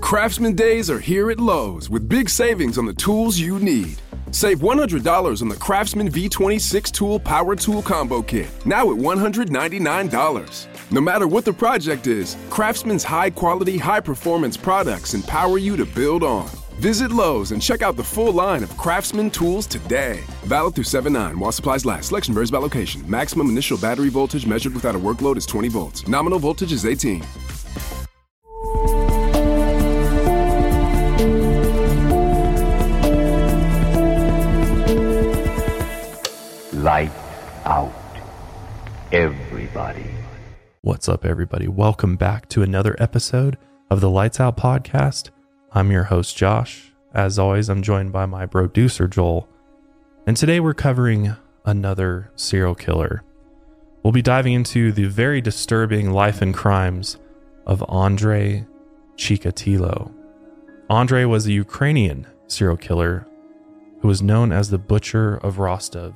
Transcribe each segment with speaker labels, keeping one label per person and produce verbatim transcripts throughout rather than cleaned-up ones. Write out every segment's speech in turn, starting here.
Speaker 1: Craftsman days are here at Lowe's with big savings on the tools you need. Save one hundred dollars on the Craftsman V twenty-six Tool Power Tool Combo Kit, now at one hundred ninety-nine dollars. No matter what the project is, Craftsman's high-quality, high-performance products empower you to build on. Visit Lowe's and check out the full line of Craftsman tools today. Valid through seven nine while supplies last. Selection varies by location. Maximum initial battery voltage measured without a workload is twenty volts. Nominal voltage is eighteen.
Speaker 2: Light out, everybody.
Speaker 3: What's up, everybody? Welcome back to another episode of the Lights Out Podcast. I'm your host, Josh. As always, I'm joined by my producer, Joel. And today we're covering another serial killer. We'll be diving into the very disturbing life and crimes of Andrei Chikatilo. Andrei was a Ukrainian serial killer who was known as the Butcher of Rostov,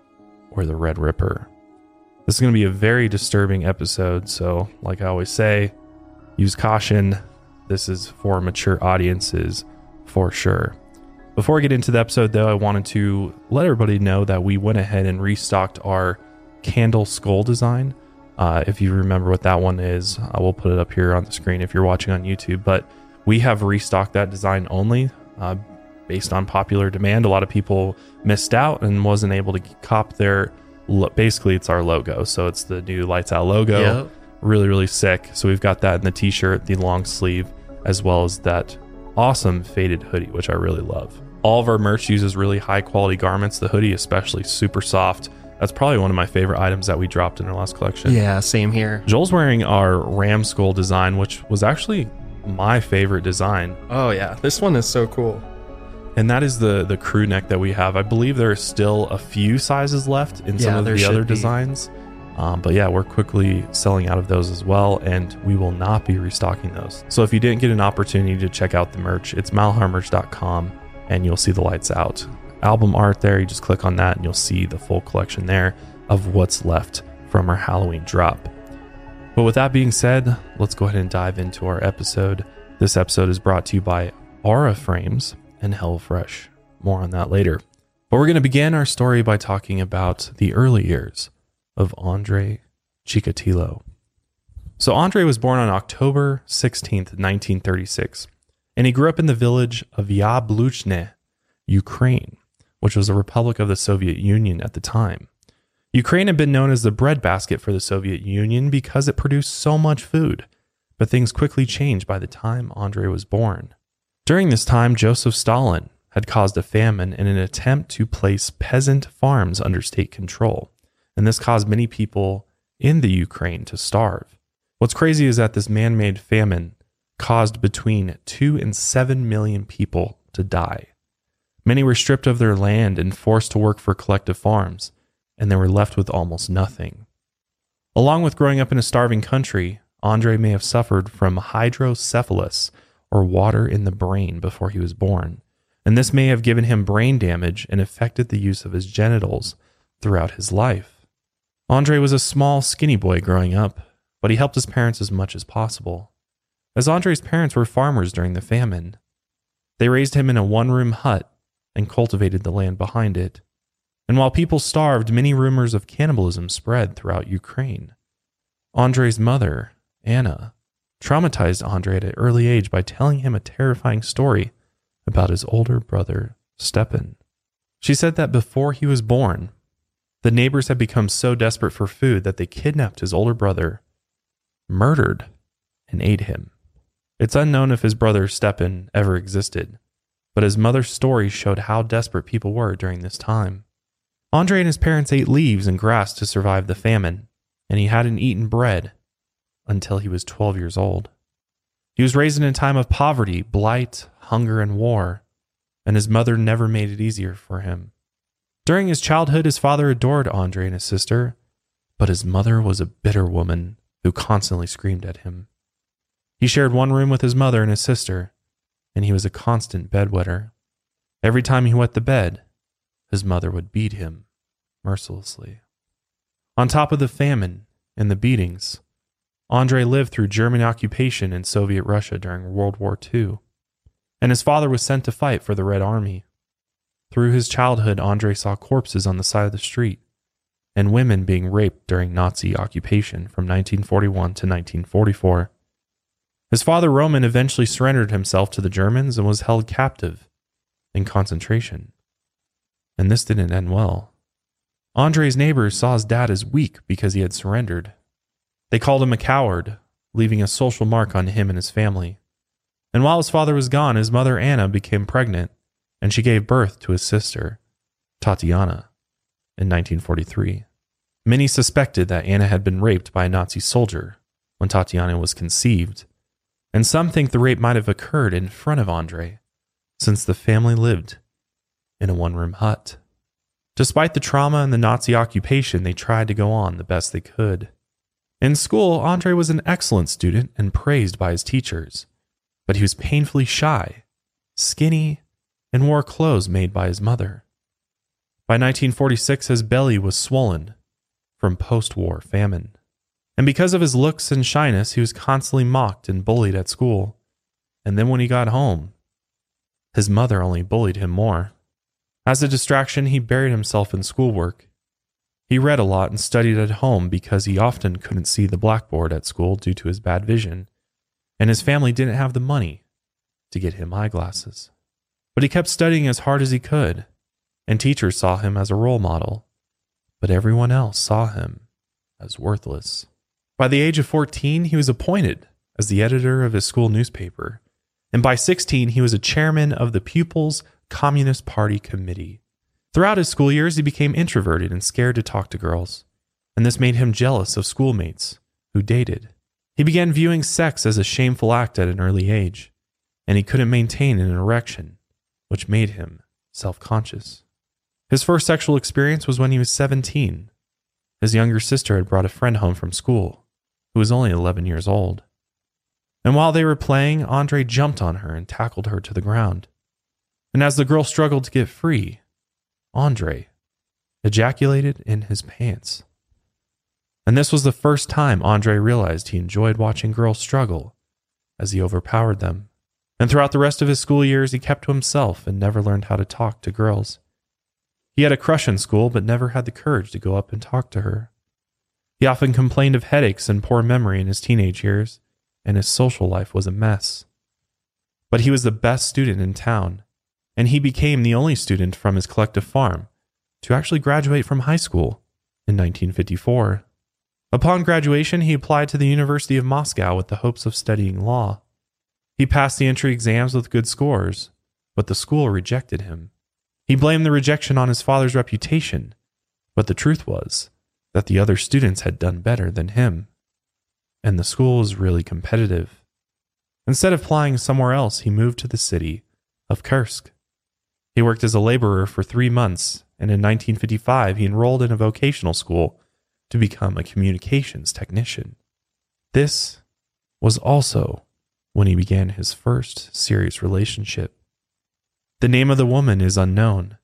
Speaker 3: or the Red Ripper. This is going to be a very disturbing episode, so like I always say, use caution. This is for mature audiences for sure. Before I get into the episode though, I wanted to let everybody know that we went ahead and restocked our candle skull design. Uh, if you remember what that one is, I will put it up here on the screen if you're watching on YouTube, but we have restocked that design only uh, based on popular demand. A lot of people missed out and wasn't able to cop their, basically it's our logo. So it's the new Lights Out logo. Yep. Really, really sick. So we've got that in the t-shirt, the long sleeve, as well as that awesome faded hoodie, which I really love. All of our merch uses really high quality garments. The hoodie especially, super soft. That's probably one of my favorite items that we dropped in our last collection.
Speaker 4: Yeah, same here.
Speaker 3: Joel's wearing our ram skull design, which was actually my favorite design.
Speaker 4: Oh yeah, this one is so cool.
Speaker 3: And that is the the crew neck that we have. I believe there are still a few sizes left in some
Speaker 4: yeah,
Speaker 3: of the other be. designs. Um, but yeah, we're quickly selling out of those as well, and we will not be restocking those. So if you didn't get an opportunity to check out the merch, it's mile high merch dot com, and you'll see the Lights Out album art there. You just click on that and you'll see the full collection there of what's left from our Halloween drop. But with that being said, let's go ahead and dive into our episode. This episode is brought to you by Aura Frames and HelloFresh. More on that later. But we're going to begin our story by talking about the early years of Andrei Chikatilo. So Andrei was born on October sixteenth, nineteen thirty-six, and he grew up in the village of Yabluchne, Ukraine, which was a republic of the Soviet Union at the time. Ukraine had been known as the breadbasket for the Soviet Union because it produced so much food, but things quickly changed by the time Andrei was born. During this time, Joseph Stalin had caused a famine in an attempt to place peasant farms under state control, and this caused many people in the Ukraine to starve. What's crazy is that this man-made famine caused between two and seven million people to die. Many were stripped of their land and forced to work for collective farms, and they were left with almost nothing. Along with growing up in a starving country, Andrei may have suffered from hydrocephalus, or water in the brain, before he was born, and this may have given him brain damage and affected the use of his genitals throughout his life. Andrei was a small, skinny boy growing up, but he helped his parents as much as possible. As Andrei's parents were farmers during the famine, they raised him in a one-room hut and cultivated the land behind it. And while people starved, many rumors of cannibalism spread throughout Ukraine. Andrei's mother, Anna, traumatized Andrei at an early age by telling him a terrifying story about his older brother, Stepan. She said that before he was born, the neighbors had become so desperate for food that they kidnapped his older brother, murdered, and ate him. It's unknown if his brother Stepan ever existed, but his mother's story showed how desperate people were during this time. Andrei and his parents ate leaves and grass to survive the famine, and he hadn't eaten bread until he was twelve years old. He was raised in a time of poverty, blight, hunger, and war, and his mother never made it easier for him. During his childhood, his father adored Andrei and his sister, but his mother was a bitter woman who constantly screamed at him. He shared one room with his mother and his sister, and he was a constant bedwetter. Every time he wet the bed, his mother would beat him mercilessly. On top of the famine and the beatings, Andrei lived through German occupation in Soviet Russia during World War Two. and his father was sent to fight for the Red Army. Through his childhood, Andre saw corpses on the side of the street and women being raped during Nazi occupation from nineteen forty-one to nineteen forty-four. His father, Roman, eventually surrendered himself to the Germans and was held captive in concentration. And this didn't end well. Andre's neighbors saw his dad as weak because he had surrendered. They called him a coward, leaving a social mark on him and his family. And while his father was gone, his mother Anna became pregnant, and she gave birth to his sister, Tatiana, in nineteen forty-three. Many suspected that Anna had been raped by a Nazi soldier when Tatiana was conceived, and some think the rape might have occurred in front of Andre, since the family lived in a one-room hut. Despite the trauma and the Nazi occupation, they tried to go on the best they could. In school, Andre was an excellent student and praised by his teachers, but he was painfully shy, skinny, and wore clothes made by his mother. By nineteen forty-six, his belly was swollen from post-war famine. And because of his looks and shyness, he was constantly mocked and bullied at school. And then when he got home, his mother only bullied him more. As a distraction, he buried himself in schoolwork. He read a lot and studied at home because he often couldn't see the blackboard at school due to his bad vision, and his family didn't have the money to get him eyeglasses. But he kept studying as hard as he could, and teachers saw him as a role model, but everyone else saw him as worthless. By the age of fourteen, he was appointed as the editor of his school newspaper, and by sixteen, he was a chairman of the Pupils' Communist Party Committee. Throughout his school years, he became introverted and scared to talk to girls, and this made him jealous of schoolmates who dated. He began viewing sex as a shameful act at an early age, and he couldn't maintain an erection, which made him self-conscious. His first sexual experience was when he was seventeen. His younger sister had brought a friend home from school, who was only eleven years old. And while they were playing, Andre jumped on her and tackled her to the ground. And as the girl struggled to get free, Andre ejaculated in his pants. And this was the first time Andre realized he enjoyed watching girls struggle as he overpowered them. And throughout the rest of his school years, he kept to himself and never learned how to talk to girls. He had a crush in school, but never had the courage to go up and talk to her. He often complained of headaches and poor memory in his teenage years, and his social life was a mess. But he was the best student in town, and he became the only student from his collective farm to actually graduate from high school in nineteen fifty-four. Upon graduation, he applied to the University of Moscow with the hopes of studying law. He passed the entry exams with good scores, but the school rejected him. He blamed the rejection on his father's reputation, but the truth was that the other students had done better than him, and the school was really competitive. Instead of applying somewhere else, he moved to the city of Kursk. He worked as a laborer for three months, and in nineteen fifty-five, he enrolled in a vocational school to become a communications technician. This was also when he began his first serious relationship. The name of the woman is unknown,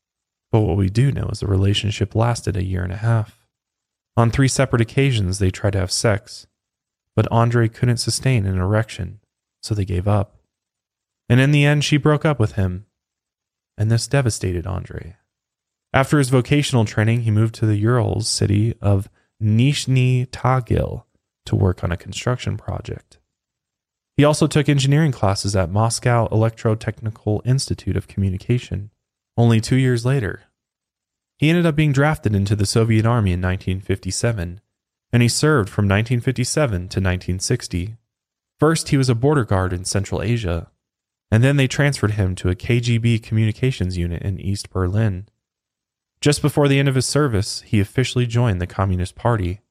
Speaker 3: but what we do know is the relationship lasted a year and a half. On three separate occasions, they tried to have sex, but Andre couldn't sustain an erection, so they gave up. And in the end, she broke up with him, and this devastated Andre. After his vocational training, he moved to the Urals city of Nizhny Tagil to work on a construction project. He also took engineering classes at Moscow Electrotechnical Institute of Communication. Only two years later, he ended up being drafted into the Soviet Army in nineteen fifty-seven, and he served from nineteen fifty-seven to nineteen sixty. First, he was a border guard in Central Asia, and then they transferred him to a K G B communications unit in East Berlin. Just before the end of his service, he officially joined the Communist Party.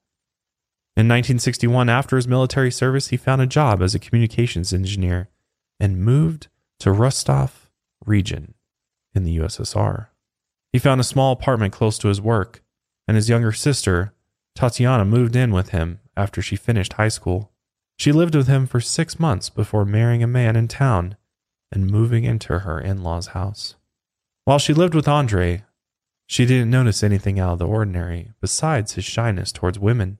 Speaker 3: In nineteen sixty-one, after his military service, he found a job as a communications engineer and moved to Rostov region in the U S S R. He found a small apartment close to his work, and his younger sister, Tatiana, moved in with him after she finished high school. She lived with him for six months before marrying a man in town and moving into her in-laws' house. While she lived with Andre, she didn't notice anything out of the ordinary besides his shyness towards women.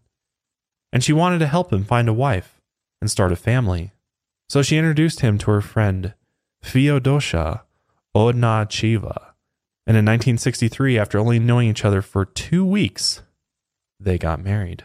Speaker 3: And she wanted to help him find a wife and start a family. So she introduced him to her friend Fyodosha Odnachiva. And in nineteen sixty-three, after only knowing each other for two weeks, they got married.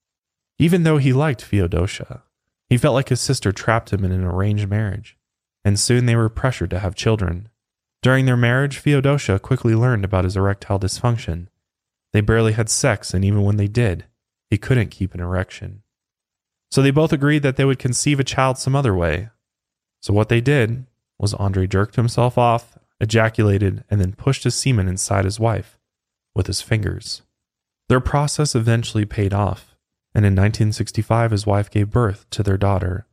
Speaker 3: Even though he liked Fyodosha, he felt like his sister trapped him in an arranged marriage, and soon they were pressured to have children. During their marriage, Fyodosha quickly learned about his erectile dysfunction. They barely had sex, and even when they did, he couldn't keep an erection. So they both agreed that they would conceive a child some other way. So what they did was Andrei jerked himself off, ejaculated, and then pushed his semen inside his wife with his fingers. Their process eventually paid off, and in nineteen sixty-five his wife gave birth to their daughter,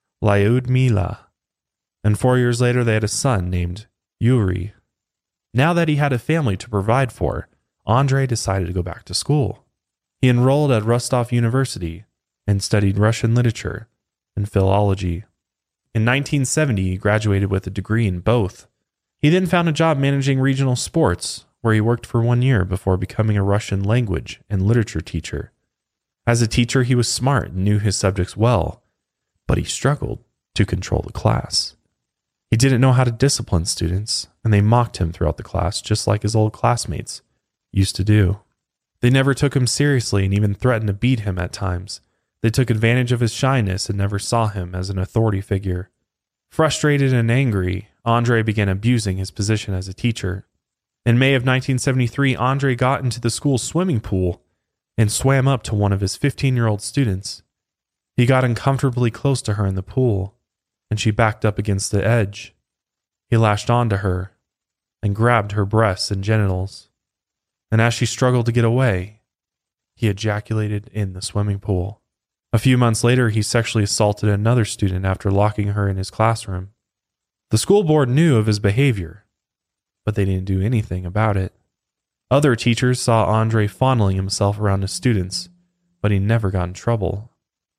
Speaker 3: Lyudmila, and four years later they had a son named Yuri. Now that he had a family to provide for, Andrei decided to go back to school. He enrolled at Rostov University and studied Russian literature and philology. In nineteen seventy, he graduated with a degree in both. He then found a job managing regional sports, where he worked for one year before becoming a Russian language and literature teacher. As a teacher, he was smart and knew his subjects well, but he struggled to control the class. He didn't know how to discipline students, and they mocked him throughout the class, just like his old classmates used to do. They never took him seriously and even threatened to beat him at times. They took advantage of his shyness and never saw him as an authority figure. Frustrated and angry, Andrei began abusing his position as a teacher. In May of nineteen seventy-three, Andrei got into the school's swimming pool and swam up to one of his fifteen-year-old students. He got uncomfortably close to her in the pool, and she backed up against the edge. He lashed onto her and grabbed her breasts and genitals. And as she struggled to get away, he ejaculated in the swimming pool. A few months later, he sexually assaulted another student after locking her in his classroom. The school board knew of his behavior, but they didn't do anything about it. Other teachers saw Andrei fondling himself around his students, but he never got in trouble.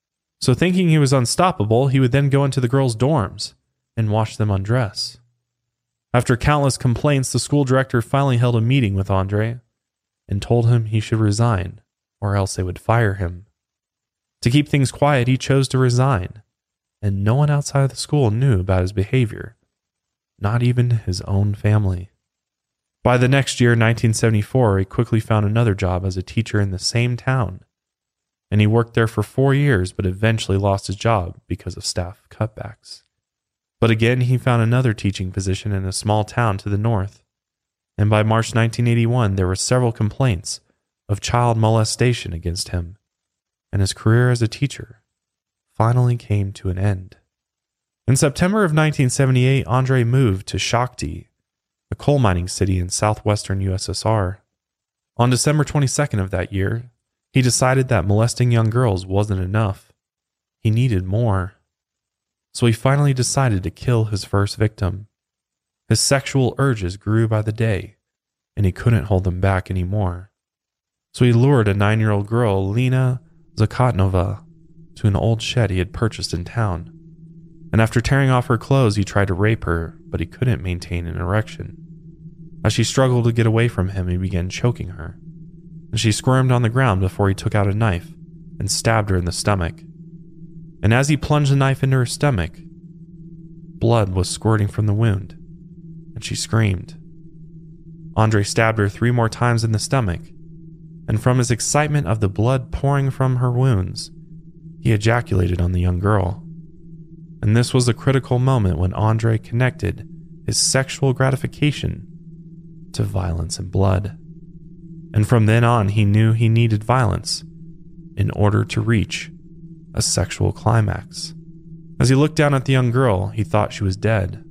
Speaker 3: So thinking he was unstoppable, he would then go into the girls' dorms and watch them undress. After countless complaints, the school director finally held a meeting with Andrei and told him he should resign, or else they would fire him. To keep things quiet, he chose to resign, and no one outside of the school knew about his behavior, not even his own family. By the next year, nineteen seventy-four, he quickly found another job as a teacher in the same town, and he worked there for four years but eventually lost his job because of staff cutbacks. But again, he found another teaching position in a small town to the north, and by March nineteen eighty-one, there were several complaints of child molestation against him, and his career as a teacher finally came to an end. In September of nineteen seventy-eight, Andrei moved to Shakhty, a coal mining city in southwestern U S S R. On December twenty-second of that year, he decided that molesting young girls wasn't enough. He needed more. So he finally decided to kill his first victim. His sexual urges grew by the day, and he couldn't hold them back anymore. So he lured a nine-year-old girl, Lena Zakotnova, to an old shed he had purchased in town. And after tearing off her clothes, he tried to rape her, but he couldn't maintain an erection. As she struggled to get away from him, he began choking her, and she squirmed on the ground before he took out a knife and stabbed her in the stomach. And as he plunged the knife into her stomach, blood was squirting from the wound, and she screamed. Andrei stabbed her three more times in the stomach, and from his excitement of the blood pouring from her wounds, he ejaculated on the young girl. And this was a critical moment when Andrei connected his sexual gratification to violence and blood. And from then on, he knew he needed violence in order to reach a sexual climax. As he looked down at the young girl, he thought she was dead.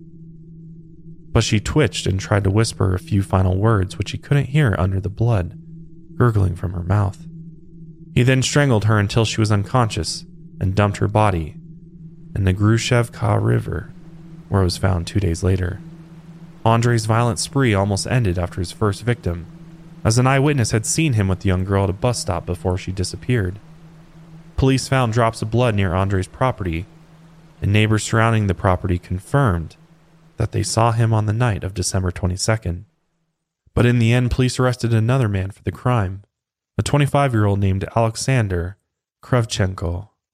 Speaker 3: But she twitched and tried to whisper a few final words, which he couldn't hear under the blood gurgling from her mouth. He then strangled her until she was unconscious and dumped her body in the Grushevka River, where it was found two days later. Andrei's violent spree almost ended after his first victim, as an eyewitness had seen him with the young girl at a bus stop before she disappeared. Police found drops of blood near Andrei's property, and neighbors surrounding the property confirmed that they saw him on the night of December twenty-second. But in the end, police arrested another man for the crime, a twenty-five-year-old named Alexander Kravchenko.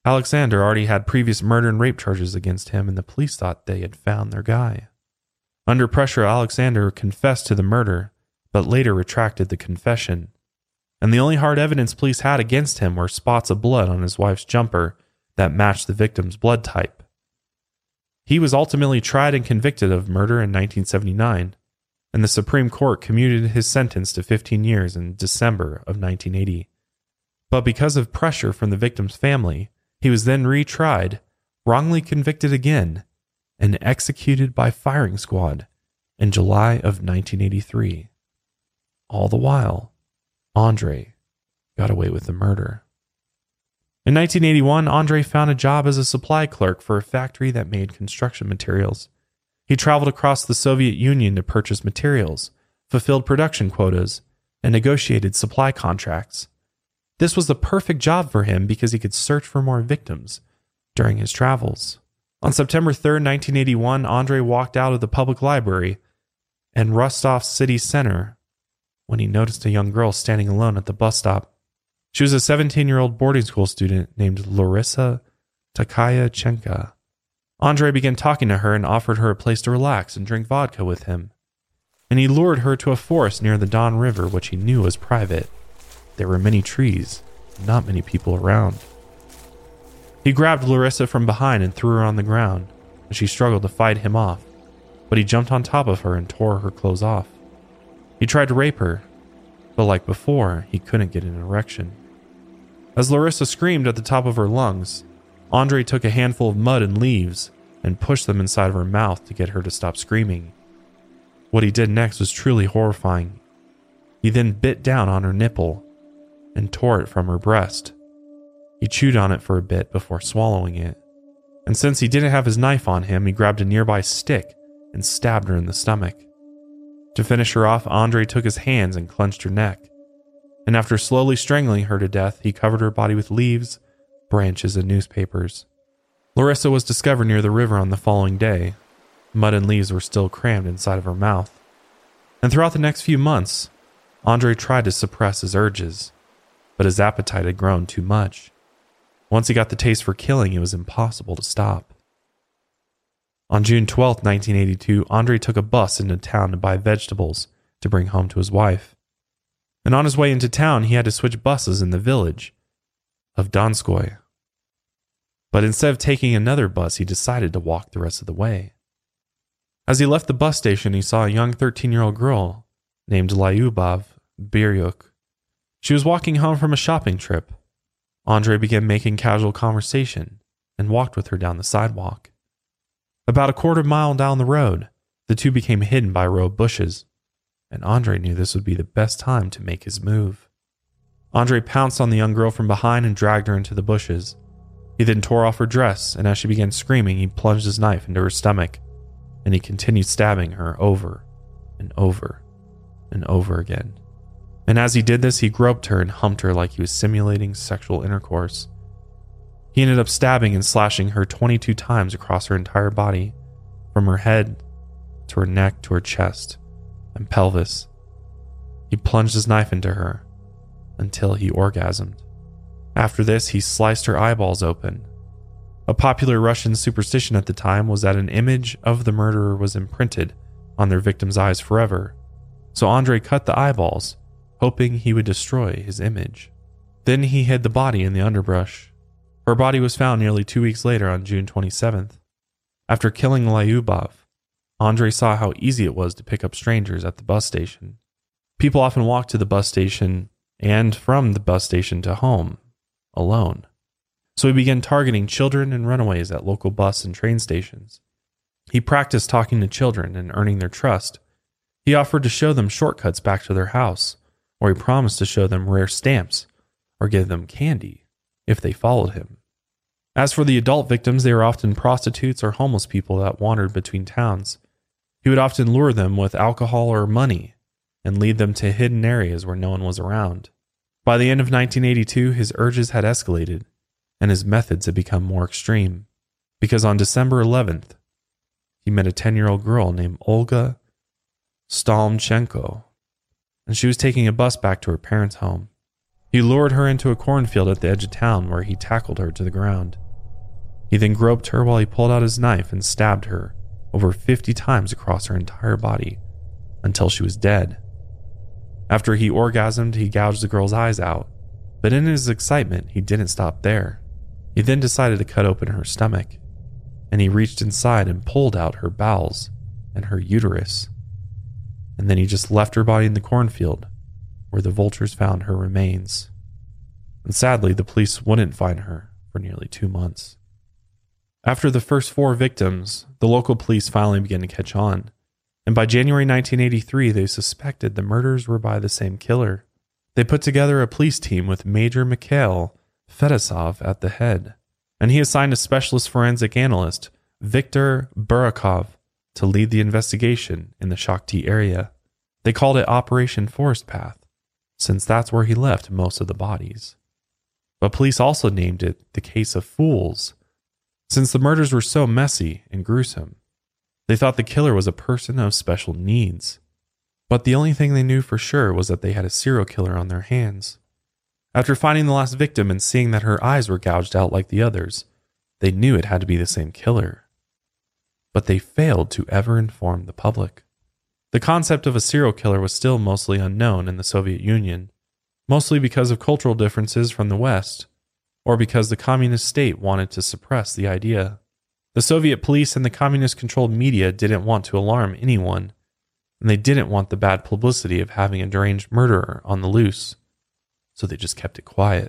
Speaker 3: Alexander already had previous murder and rape charges against him, and the police thought they had found their guy. Under pressure, Alexander confessed to the murder, but later retracted the confession. And the only hard evidence police had against him were spots of blood on his wife's jumper that matched the victim's blood type. He was ultimately tried and convicted of murder in nineteen seventy-nine, and the Supreme Court commuted his sentence to fifteen years in December of nineteen eighty. But because of pressure from the victim's family, he was then retried, wrongly convicted again, and executed by firing squad in July of nineteen eighty-three. All the while, Andre got away with the murder. In nineteen eighty-one, Andre found a job as a supply clerk for a factory that made construction materials. He traveled across the Soviet Union to purchase materials, fulfilled production quotas, and negotiated supply contracts. This was the perfect job for him because he could search for more victims during his travels. On September third, nineteen eighty-one, Andre walked out of the public library in Rostov City Center when he noticed a young girl standing alone at the bus stop. She was a seventeen-year-old boarding school student named Larissa Takayachenka. Andre began talking to her and offered her a place to relax and drink vodka with him. And he lured her to a forest near the Don River, which he knew was private. There were many trees, not many people around. He grabbed Larissa from behind and threw her on the ground, and she struggled to fight him off, but he jumped on top of her and tore her clothes off. He tried to rape her, but like before, he couldn't get an erection. As Larissa screamed at the top of her lungs, Andre took a handful of mud and leaves and pushed them inside of her mouth to get her to stop screaming. What he did next was truly horrifying. He then bit down on her nipple and tore it from her breast. He chewed on it for a bit before swallowing it. And since he didn't have his knife on him, he grabbed a nearby stick and stabbed her in the stomach. To finish her off, Andre took his hands and clenched her neck. And after slowly strangling her to death, he covered her body with leaves, branches, and newspapers. Larissa was discovered near the river on the following day. Mud and leaves were still crammed inside of her mouth. And throughout the next few months, Andre tried to suppress his urges, but his appetite had grown too much. Once he got the taste for killing, it was impossible to stop. On June twelfth, nineteen eighty-two, Andre took a bus into town to buy vegetables to bring home to his wife. And on his way into town, he had to switch buses in the village of Donskoy. But instead of taking another bus, he decided to walk the rest of the way. As he left the bus station, he saw a young thirteen-year-old girl named Lyubov Biryuk. She was walking home from a shopping trip. Andre began making casual conversation and walked with her down the sidewalk. About a quarter mile down the road, the two became hidden by a row of bushes, and Andre knew this would be the best time to make his move. Andre pounced on the young girl from behind and dragged her into the bushes. He then tore off her dress, and as she began screaming, he plunged his knife into her stomach, and he continued stabbing her over and over and over again. And as he did this, he groped her and humped her like he was simulating sexual intercourse. He ended up stabbing and slashing her twenty-two times across her entire body, from her head to her neck to her chest and pelvis. He plunged his knife into her until he orgasmed. After this, he sliced her eyeballs open. A popular Russian superstition at the time was that an image of the murderer was imprinted on their victim's eyes forever, so Andre cut the eyeballs, hoping he would destroy his image. Then he hid the body in the underbrush. Her body was found nearly two weeks later on June twenty-seventh. After killing Lyubov, Andre saw how easy it was to pick up strangers at the bus station. People often walked to the bus station and from the bus station to home, alone. So he began targeting children and runaways at local bus and train stations. He practiced talking to children and earning their trust. He offered to show them shortcuts back to their house, or he promised to show them rare stamps or give them candy if they followed him. As for the adult victims, they were often prostitutes or homeless people that wandered between towns. He would often lure them with alcohol or money and lead them to hidden areas where no one was around. By the end of nineteen eighty-two, his urges had escalated, and his methods had become more extreme, because on December eleventh, he met a ten-year-old girl named Olga Stalmchenko, and she was taking a bus back to her parents' home. He He lured her into a cornfield at the edge of town where he tackled her to the ground. He then groped her while he pulled out his knife and stabbed her over fifty times across her entire body until she was dead. After he orgasmed, he gouged the girl's eyes out, but in his excitement, he didn't stop there. He then decided to cut open her stomach, and he reached inside and pulled out her bowels and her uterus. And then he just left her body in the cornfield, where the vultures found her remains. And sadly, the police wouldn't find her for nearly two months. After the first four victims, the local police finally began to catch on, and by January nineteen eighty-three, they suspected the murders were by the same killer. They put together a police team with Major Mikhail Fedosov at the head, and he assigned a specialist forensic analyst, Viktor Burakov, to lead the investigation in the Shakhty area. They called it Operation Forest Path, since that's where he left most of the bodies. But police also named it the Case of Fools, since the murders were so messy and gruesome. They thought the killer was a person of special needs. But the only thing they knew for sure was that they had a serial killer on their hands. After finding the last victim and seeing that her eyes were gouged out like the others, they knew it had to be the same killer. But they failed to ever inform the public. The concept of a serial killer was still mostly unknown in the Soviet Union, mostly because of cultural differences from the West, or because the communist state wanted to suppress the idea. The Soviet police and the communist-controlled media didn't want to alarm anyone, and they didn't want the bad publicity of having a deranged murderer on the loose, so they just kept it quiet.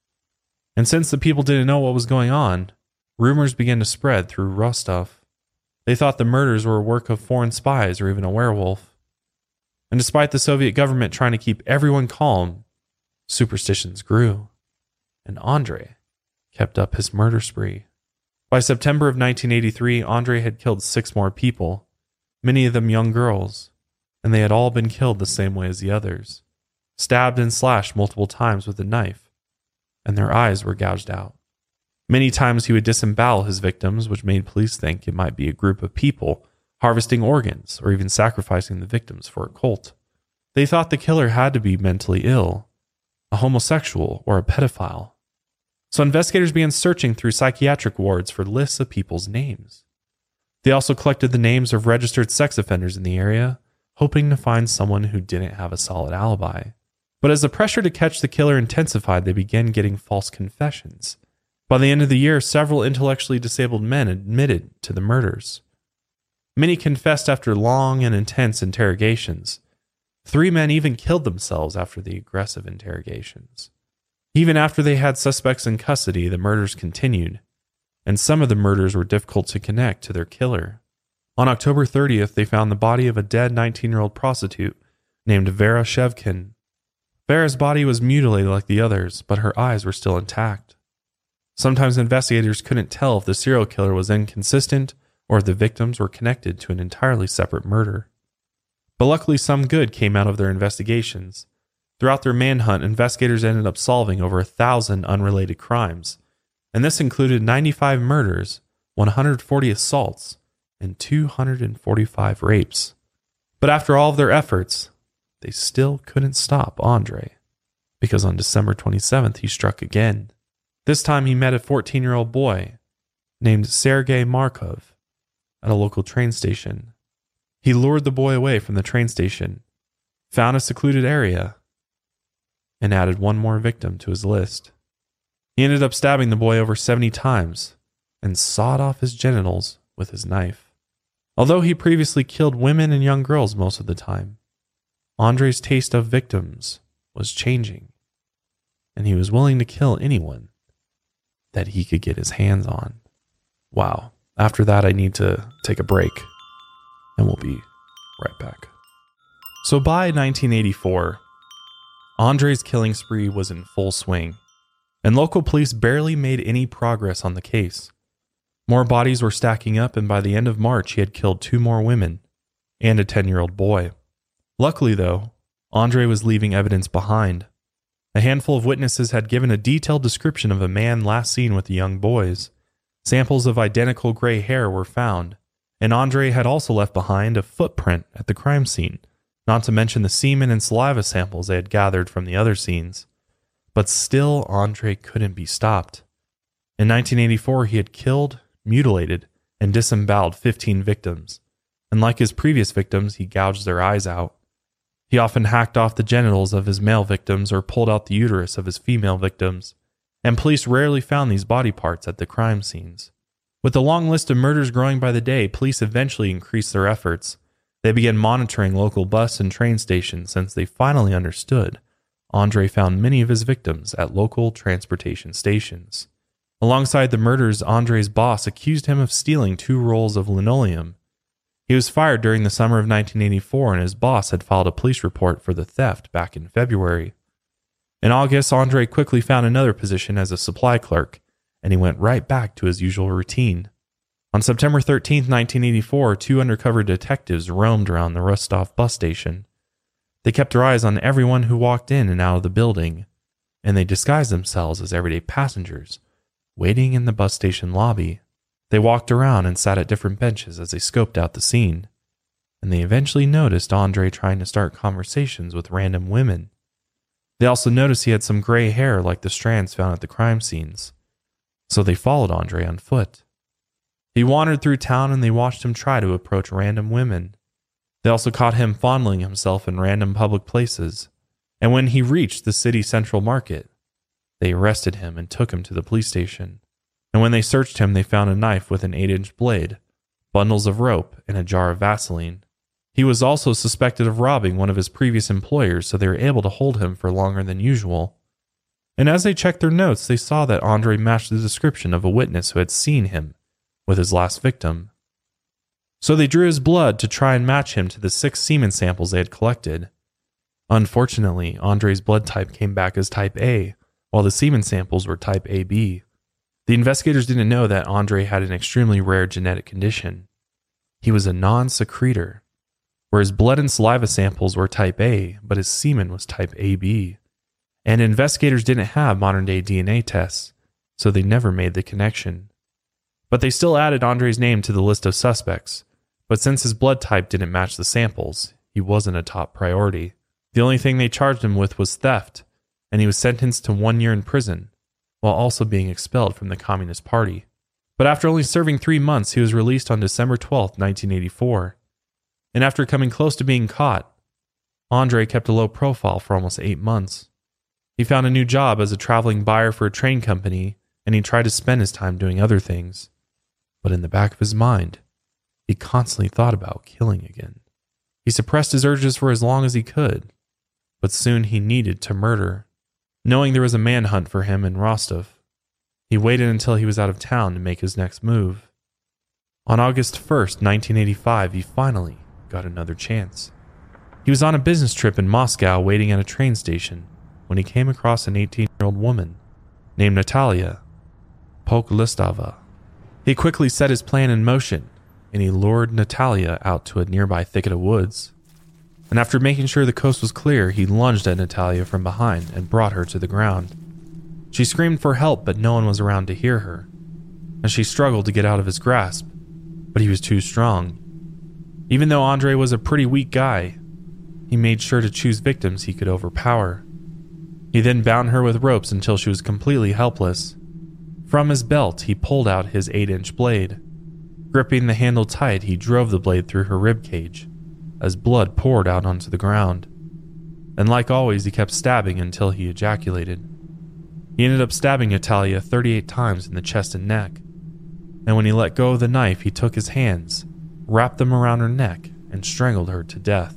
Speaker 3: And since the people didn't know what was going on, rumors began to spread through Rostov. They thought the murders were a work of foreign spies or even a werewolf. And despite the Soviet government trying to keep everyone calm, superstitions grew, and Andrei kept up his murder spree. By September of nineteen eighty-three, Andrei had killed six more people, many of them young girls, and they had all been killed the same way as the others, stabbed and slashed multiple times with a knife, and their eyes were gouged out. Many times he would disembowel his victims, which made police think it might be a group of people harvesting organs or even sacrificing the victims for a cult. They thought the killer had to be mentally ill, a homosexual, or a pedophile. So investigators began searching through psychiatric wards for lists of people's names. They also collected the names of registered sex offenders in the area, hoping to find someone who didn't have a solid alibi. But as the pressure to catch the killer intensified, they began getting false confessions. By the end of the year, several intellectually disabled men admitted to the murders. Many confessed after long and intense interrogations. Three men even killed themselves after the aggressive interrogations. Even after they had suspects in custody, the murders continued, and some of the murders were difficult to connect to their killer. On October thirtieth, they found the body of a dead nineteen-year-old prostitute named Vera Shevkin. Vera's body was mutilated like the others, but her eyes were still intact. Sometimes investigators couldn't tell if the serial killer was inconsistent or if the victims were connected to an entirely separate murder. But luckily, some good came out of their investigations. Throughout their manhunt, investigators ended up solving over a thousand unrelated crimes, and this included ninety-five murders, one hundred forty assaults, and two hundred forty-five rapes. But after all of their efforts, they still couldn't stop Andrei, because on December twenty-seventh, he struck again. This time he met a fourteen-year-old boy named Sergei Markov at a local train station. He lured the boy away from the train station, found a secluded area, and added one more victim to his list. He ended up stabbing the boy over seventy times and sawed off his genitals with his knife. Although he previously killed women and young girls most of the time, Andrei's taste of victims was changing, and he was willing to kill anyone that he could get his hands on. Wow. After that, I need to take a break, and we'll be right back. So by nineteen eighty-four, Andrei's killing spree was in full swing, and local police barely made any progress on the case. More bodies were stacking up, and by the end of March, he had killed two more women and a ten-year-old boy. Luckily, though, Andrei was leaving evidence behind. A handful of witnesses had given a detailed description of a man last seen with the young boys. Samples of identical gray hair were found, and Andrei had also left behind a footprint at the crime scene, not to mention the semen and saliva samples they had gathered from the other scenes. But still, Andrei couldn't be stopped. In nineteen eighty-four, he had killed, mutilated, and disemboweled fifteen victims, and like his previous victims, he gouged their eyes out. He often hacked off the genitals of his male victims or pulled out the uterus of his female victims, and police rarely found these body parts at the crime scenes. With the long list of murders growing by the day, police eventually increased their efforts. They began monitoring local bus and train stations since they finally understood Andrei found many of his victims at local transportation stations. Alongside the murders, Andrei's boss accused him of stealing two rolls of linoleum. He was fired during the summer of nineteen eighty-four, and his boss had filed a police report for the theft back in February. In August, Andrei quickly found another position as a supply clerk, and he went right back to his usual routine. On September thirteenth, nineteen eighty-four, two undercover detectives roamed around the Rostov bus station. They kept their eyes on everyone who walked in and out of the building, and they disguised themselves as everyday passengers, waiting in the bus station lobby. They walked around and sat at different benches as they scoped out the scene, and they eventually noticed Andrei trying to start conversations with random women. They also noticed he had some gray hair like the strands found at the crime scenes, so they followed Andrei on foot. He wandered through town and they watched him try to approach random women. They also caught him fondling himself in random public places, and when he reached the city central market, they arrested him and took him to the police station. And when they searched him, they found a knife with an eight-inch blade, bundles of rope, and a jar of Vaseline. He was also suspected of robbing one of his previous employers, so they were able to hold him for longer than usual. And as they checked their notes, they saw that Andrei matched the description of a witness who had seen him with his last victim. So they drew his blood to try and match him to the six semen samples they had collected. Unfortunately, Andrei's blood type came back as type A, while the semen samples were type A B. The investigators didn't know that Andrei had an extremely rare genetic condition. He was a non-secretor, where his blood and saliva samples were type A, but his semen was type A B. And investigators didn't have modern-day D N A tests, so they never made the connection. But they still added Andrei's name to the list of suspects, but since his blood type didn't match the samples, he wasn't a top priority. The only thing they charged him with was theft, and he was sentenced to one year in prison, while also being expelled from the Communist Party. But after only serving three months, he was released on December twelfth, nineteen eighty-four. And after coming close to being caught, Andrei kept a low profile for almost eight months. He found a new job as a traveling buyer for a train company, and he tried to spend his time doing other things. But in the back of his mind, he constantly thought about killing again. He suppressed his urges for as long as he could, but soon he needed to murder. Knowing there was a manhunt for him in Rostov, he waited until he was out of town to make his next move. On August first, nineteen eighty-five, he finally got another chance. He was on a business trip in Moscow waiting at a train station when he came across an eighteen-year-old woman named Natalia Poklistova. He quickly set his plan in motion, and he lured Natalia out to a nearby thicket of woods. And after making sure the coast was clear, he lunged at Natalia from behind and brought her to the ground. She screamed for help, but no one was around to hear her, and she struggled to get out of his grasp, but he was too strong. Even though Andrei was a pretty weak guy, he made sure to choose victims he could overpower. He then bound her with ropes until she was completely helpless. From his belt, he pulled out his eight-inch blade. Gripping the handle tight, he drove the blade through her ribcage, as blood poured out onto the ground. And like always, he kept stabbing until he ejaculated. He ended up stabbing Natalia thirty-eight times in the chest and neck, and when he let go of the knife, he took his hands, wrapped them around her neck, and strangled her to death.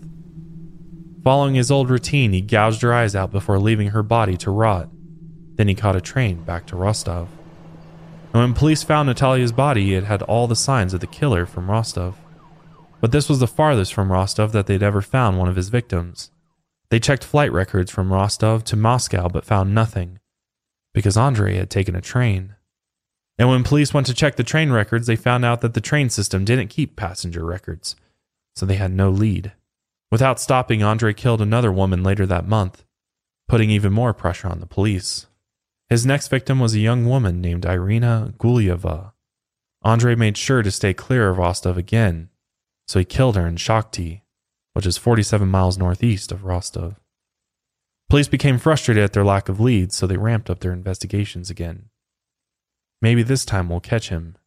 Speaker 3: Following his old routine, he gouged her eyes out before leaving her body to rot. Then he caught a train back to Rostov. And when police found Natalia's body, it had all the signs of the killer from Rostov. But this was the farthest from Rostov that they'd ever found one of his victims. They checked flight records from Rostov to Moscow but found nothing, because Andrei had taken a train. And when police went to check the train records, they found out that the train system didn't keep passenger records, so they had no lead. Without stopping, Andrei killed another woman later that month, putting even more pressure on the police. His next victim was a young woman named Irina Gulyeva. Andrei made sure to stay clear of Rostov again, so he killed her in Shakhty, which is forty-seven miles northeast of Rostov. Police became frustrated at their lack of leads, so they ramped up their investigations again. Maybe this time we'll catch him.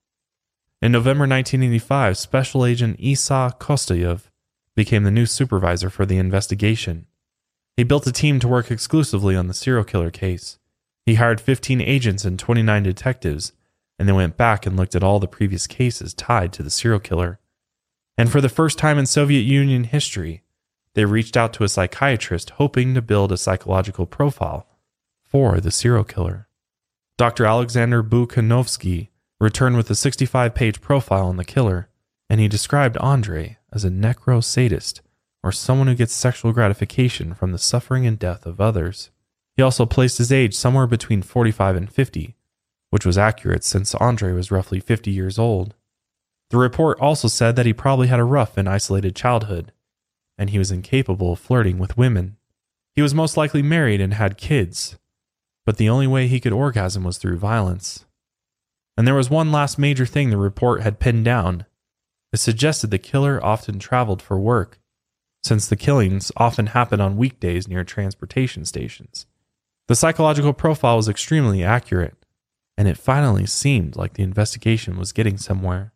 Speaker 3: In November nineteen eighty-five, Special Agent Isa Kostoyev became the new supervisor for the investigation. He built a team to work exclusively on the serial killer case. He hired fifteen agents and twenty-nine detectives, and they went back and looked at all the previous cases tied to the serial killer. And for the first time in Soviet Union history, they reached out to a psychiatrist hoping to build a psychological profile for the serial killer. Doctor Alexander Bukhanovsky returned with a sixty-five page profile on the killer, and he described Andrei as a necro-sadist, or someone who gets sexual gratification from the suffering and death of others. He also placed his age somewhere between forty-five and fifty, which was accurate since Andrei was roughly fifty years old. The report also said that he probably had a rough and isolated childhood, and he was incapable of flirting with women. He was most likely married and had kids, but the only way he could orgasm was through violence. And there was one last major thing the report had pinned down. It suggested the killer often traveled for work, since the killings often happened on weekdays near transportation stations. The psychological profile was extremely accurate, and it finally seemed like the investigation was getting somewhere.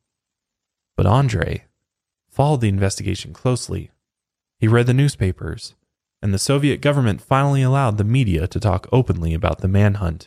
Speaker 3: But Andrei followed the investigation closely. He read the newspapers, and the Soviet government finally allowed the media to talk openly about the manhunt.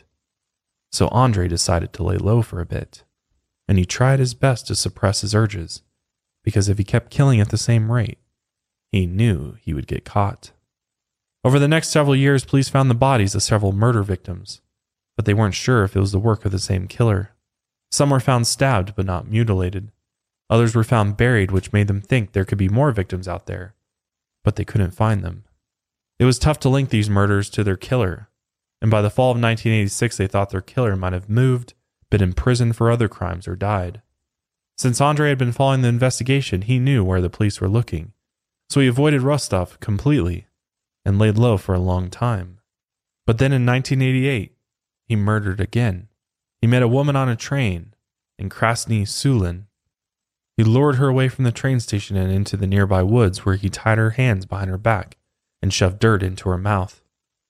Speaker 3: So Andrei decided to lay low for a bit, and he tried his best to suppress his urges, because if he kept killing at the same rate, he knew he would get caught. Over the next several years, police found the bodies of several murder victims, but they weren't sure if it was the work of the same killer. Some were found stabbed but not mutilated. Others were found buried, which made them think there could be more victims out there, but they couldn't find them. It was tough to link these murders to their killer, and by the fall of nineteen eighty-six they thought their killer might have moved, been imprisoned for other crimes, or died. Since Andrei had been following the investigation, he knew where the police were looking, so he avoided Rostov completely and laid low for a long time. But then in nineteen eighty-eight, he murdered again. He met a woman on a train in Krasny Sulin. He lured her away from the train station and into the nearby woods, where he tied her hands behind her back and shoved dirt into her mouth.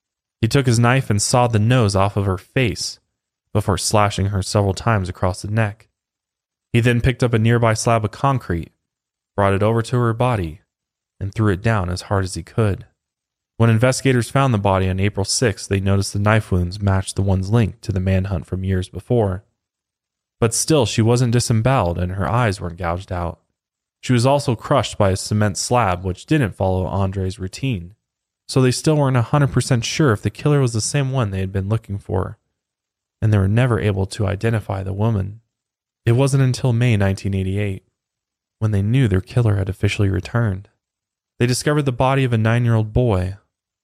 Speaker 3: He took his knife and sawed the nose off of her face before slashing her several times across the neck. He then picked up a nearby slab of concrete, brought it over to her body, and threw it down as hard as he could. When investigators found the body on April sixth, they noticed the knife wounds matched the ones linked to the manhunt from years before. But still, she wasn't disemboweled and her eyes weren't gouged out. She was also crushed by a cement slab, which didn't follow Andrei's routine, so they still weren't one hundred percent sure if the killer was the same one they had been looking for, and they were never able to identify the woman. It wasn't until May nineteen eighty-eight, when they knew their killer had officially returned. They discovered the body of a nine-year-old boy,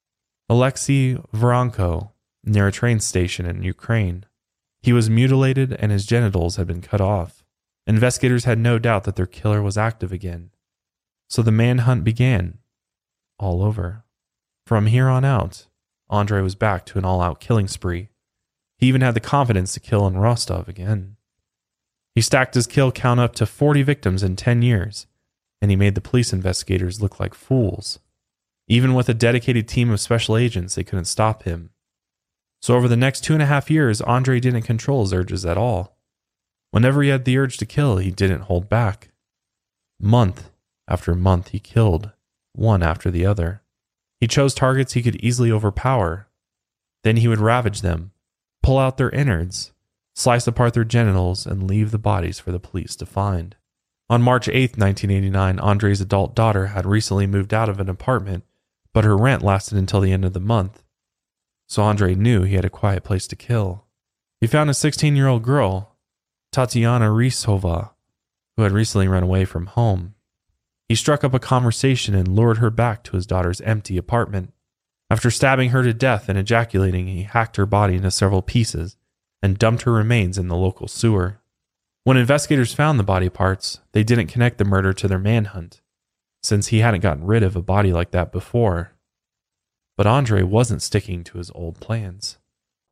Speaker 3: Alexei Voronko, near a train station in Ukraine. He was mutilated and his genitals had been cut off. Investigators had no doubt that their killer was active again. So the manhunt began, all over. From here on out, Andrei was back to an all-out killing spree. He even had the confidence to kill in Rostov again. He stacked his kill count up to forty victims in ten years, and he made the police investigators look like fools. Even with a dedicated team of special agents, they couldn't stop him. So over the next two and a half years, Andrei didn't control his urges at all. Whenever he had the urge to kill, he didn't hold back. Month after month, he killed, one after the other. He chose targets he could easily overpower. Then he would ravage them, pull out their innards, slice apart their genitals, and leave the bodies for the police to find. On March eighth, nineteen eighty-nine, Andrei's adult daughter had recently moved out of an apartment, but her rent lasted until the end of the month. So Andrei knew he had a quiet place to kill. He found a sixteen-year-old girl, Tatiana Risova, who had recently run away from home. He struck up a conversation and lured her back to his daughter's empty apartment. After stabbing her to death and ejaculating, he hacked her body into several pieces and dumped her remains in the local sewer. When investigators found the body parts, they didn't connect the murder to their manhunt, since he hadn't gotten rid of a body like that before. But Andrei wasn't sticking to his old plans.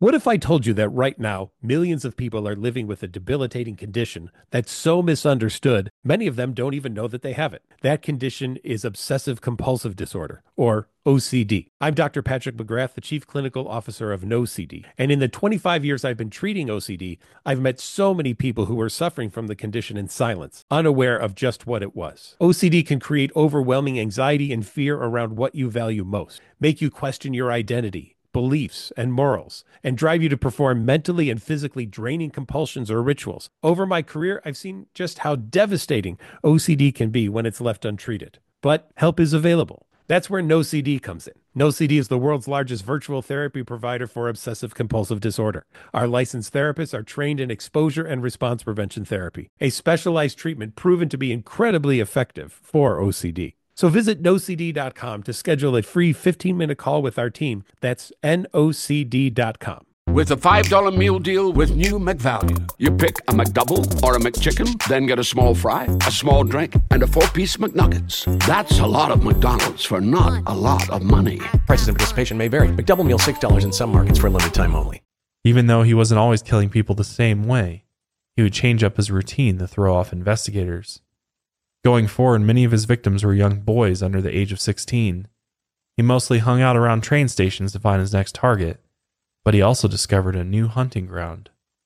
Speaker 5: What if I told you that right now, millions of people are living with a debilitating condition that's so misunderstood, many of them don't even know that they have it? That condition is obsessive compulsive disorder, or O C D. I'm Doctor Patrick McGrath, the Chief Clinical Officer of NoCD. And in the twenty-five years I've been treating O C D, I've met so many people who were suffering from the condition in silence, unaware of just what it was. O C D can create overwhelming anxiety and fear around what you value most, make you question your identity, beliefs, and morals, and drive you to perform mentally and physically draining compulsions or rituals. Over my career, I've seen just how devastating O C D can be when it's left untreated. But help is available. That's where NoCD comes in. NoCD is the world's largest virtual therapy provider for obsessive compulsive disorder. Our licensed therapists are trained in exposure and response prevention therapy, a specialized treatment proven to be incredibly effective for O C D. So visit no c d dot com to schedule a free fifteen-minute call with our team. That's N O C D dot com.
Speaker 6: With a five dollar meal deal with new McValue. You pick a McDouble or a McChicken, then get a small fry, a small drink, and a four-piece McNuggets. That's a lot of McDonald's for not a lot of money.
Speaker 7: Prices and participation may vary. McDouble meal six dollars in some markets for a limited time only.
Speaker 3: Even though he wasn't always killing people the same way, he would change up his routine to throw off investigators. Going forward, many of his victims were young boys under the age of sixteen. He mostly hung out around train stations to find his next target, but he also discovered a new hunting ground: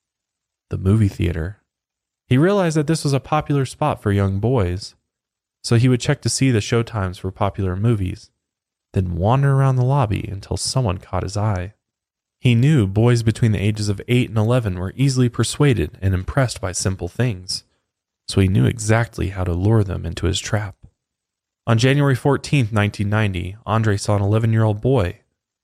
Speaker 3: the movie theater. He realized that this was a popular spot for young boys, so he would check to see the showtimes for popular movies, then wander around the lobby until someone caught his eye. He knew boys between the ages of eight and eleven were easily persuaded and impressed by simple things, so he knew exactly how to lure them into his trap. On January fourteenth, nineteen ninety, Andrei saw an eleven-year-old boy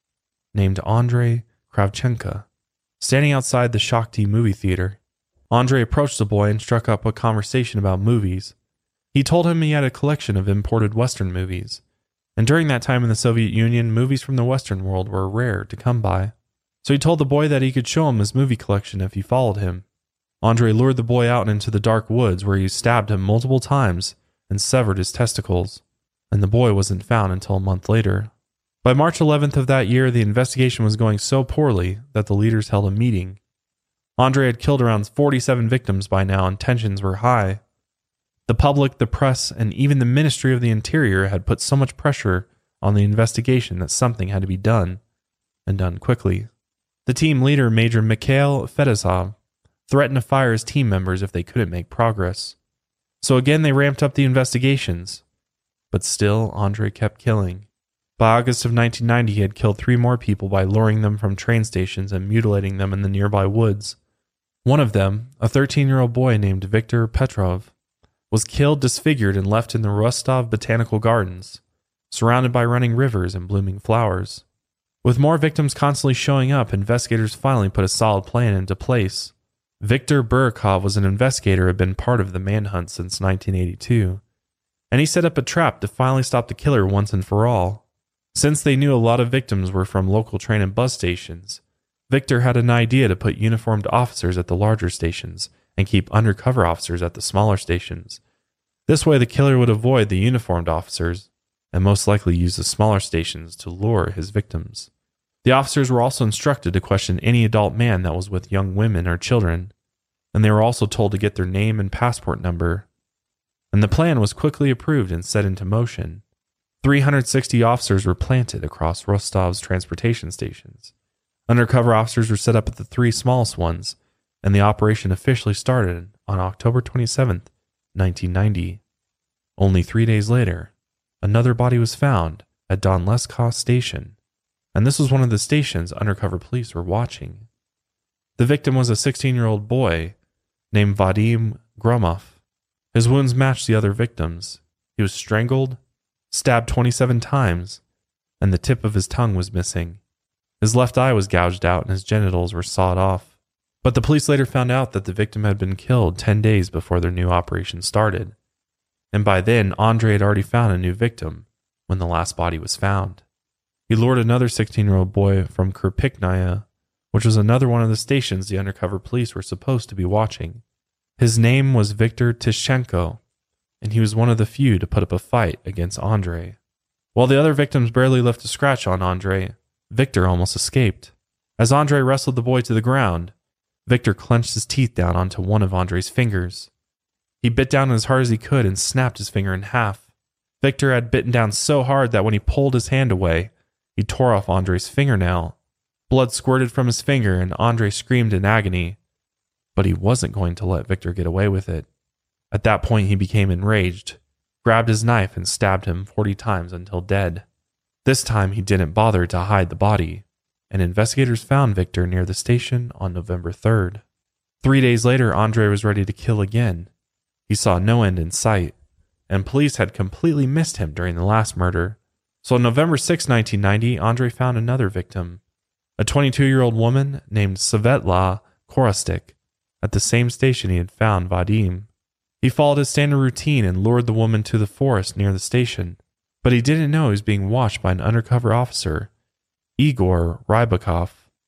Speaker 3: named Andrei Kravchenko standing outside the Shakti movie theater. Andrei approached the boy and struck up a conversation about movies. He told him he had a collection of imported Western movies, and during that time in the Soviet Union, movies from the Western world were rare to come by. So he told the boy that he could show him his movie collection if he followed him. Andrei lured the boy out into the dark woods where he stabbed him multiple times and severed his testicles, and the boy wasn't found until a month later. By March eleventh of that year, the investigation was going so poorly that the leaders held a meeting. Andrei had killed around forty-seven victims by now, and tensions were high. The public, the press, and even the Ministry of the Interior had put so much pressure on the investigation that something had to be done, and done quickly. The team leader, Major Mikhail Fedosov, threatened to fire his team members if they couldn't make progress. So again, they ramped up the investigations. But still, Andrei kept killing. By August of nineteen ninety, he had killed three more people by luring them from train stations and mutilating them in the nearby woods. One of them, a thirteen-year-old boy named Viktor Petrov, was killed, disfigured, and left in the Rostov Botanical Gardens, surrounded by running rivers and blooming flowers. With more victims constantly showing up, investigators finally put a solid plan into place. Viktor Burikov was an investigator who had been part of the manhunt since nineteen eighty-two, and he set up a trap to finally stop the killer once and for all. Since they knew a lot of victims were from local train and bus stations, Viktor had an idea to put uniformed officers at the larger stations and keep undercover officers at the smaller stations. This way the killer would avoid the uniformed officers and most likely use the smaller stations to lure his victims. The officers were also instructed to question any adult man that was with young women or children, and they were also told to get their name and passport number. And the plan was quickly approved and set into motion. three hundred sixty officers were planted across Rostov's transportation stations. Undercover officers were set up at the three smallest ones, and the operation officially started on October twenty-seventh, nineteen ninety. Only three days later, another body was found at Donleskov Station, and this was one of the stations undercover police were watching. The victim was a sixteen-year-old boy named Vadim Gromov. His wounds matched the other victims. He was strangled, stabbed twenty-seven times, and the tip of his tongue was missing. His left eye was gouged out and his genitals were sawed off. But the police later found out that the victim had been killed ten days before their new operation started. And by then, Andrei had already found a new victim when the last body was found. He lured another sixteen-year-old boy from Kirpiknaya, which was another one of the stations the undercover police were supposed to be watching. His name was Viktor Tishchenko, and he was one of the few to put up a fight against Andrei. While the other victims barely left a scratch on Andrei, Viktor almost escaped. As Andre wrestled the boy to the ground, Victor clenched his teeth down onto one of Andre's fingers. He bit down as hard as he could and snapped his finger in half. Victor had bitten down so hard that when he pulled his hand away, he tore off Andre's fingernail. Blood squirted from his finger and Andre screamed in agony. But he wasn't going to let Victor get away with it. At that point, he became enraged, grabbed his knife and stabbed him forty times until dead. This time, he didn't bother to hide the body, and investigators found Victor near the station on November third. Three days later, Andre was ready to kill again. He saw no end in sight, and police had completely missed him during the last murder. So on November sixth, nineteen ninety, Andre found another victim, a twenty-two-year-old woman named Svetla Korostik, at the same station he had found Vadim. He followed his standard routine and lured the woman to the forest near the station, but he didn't know he was being watched by an undercover officer, Igor Rybakov.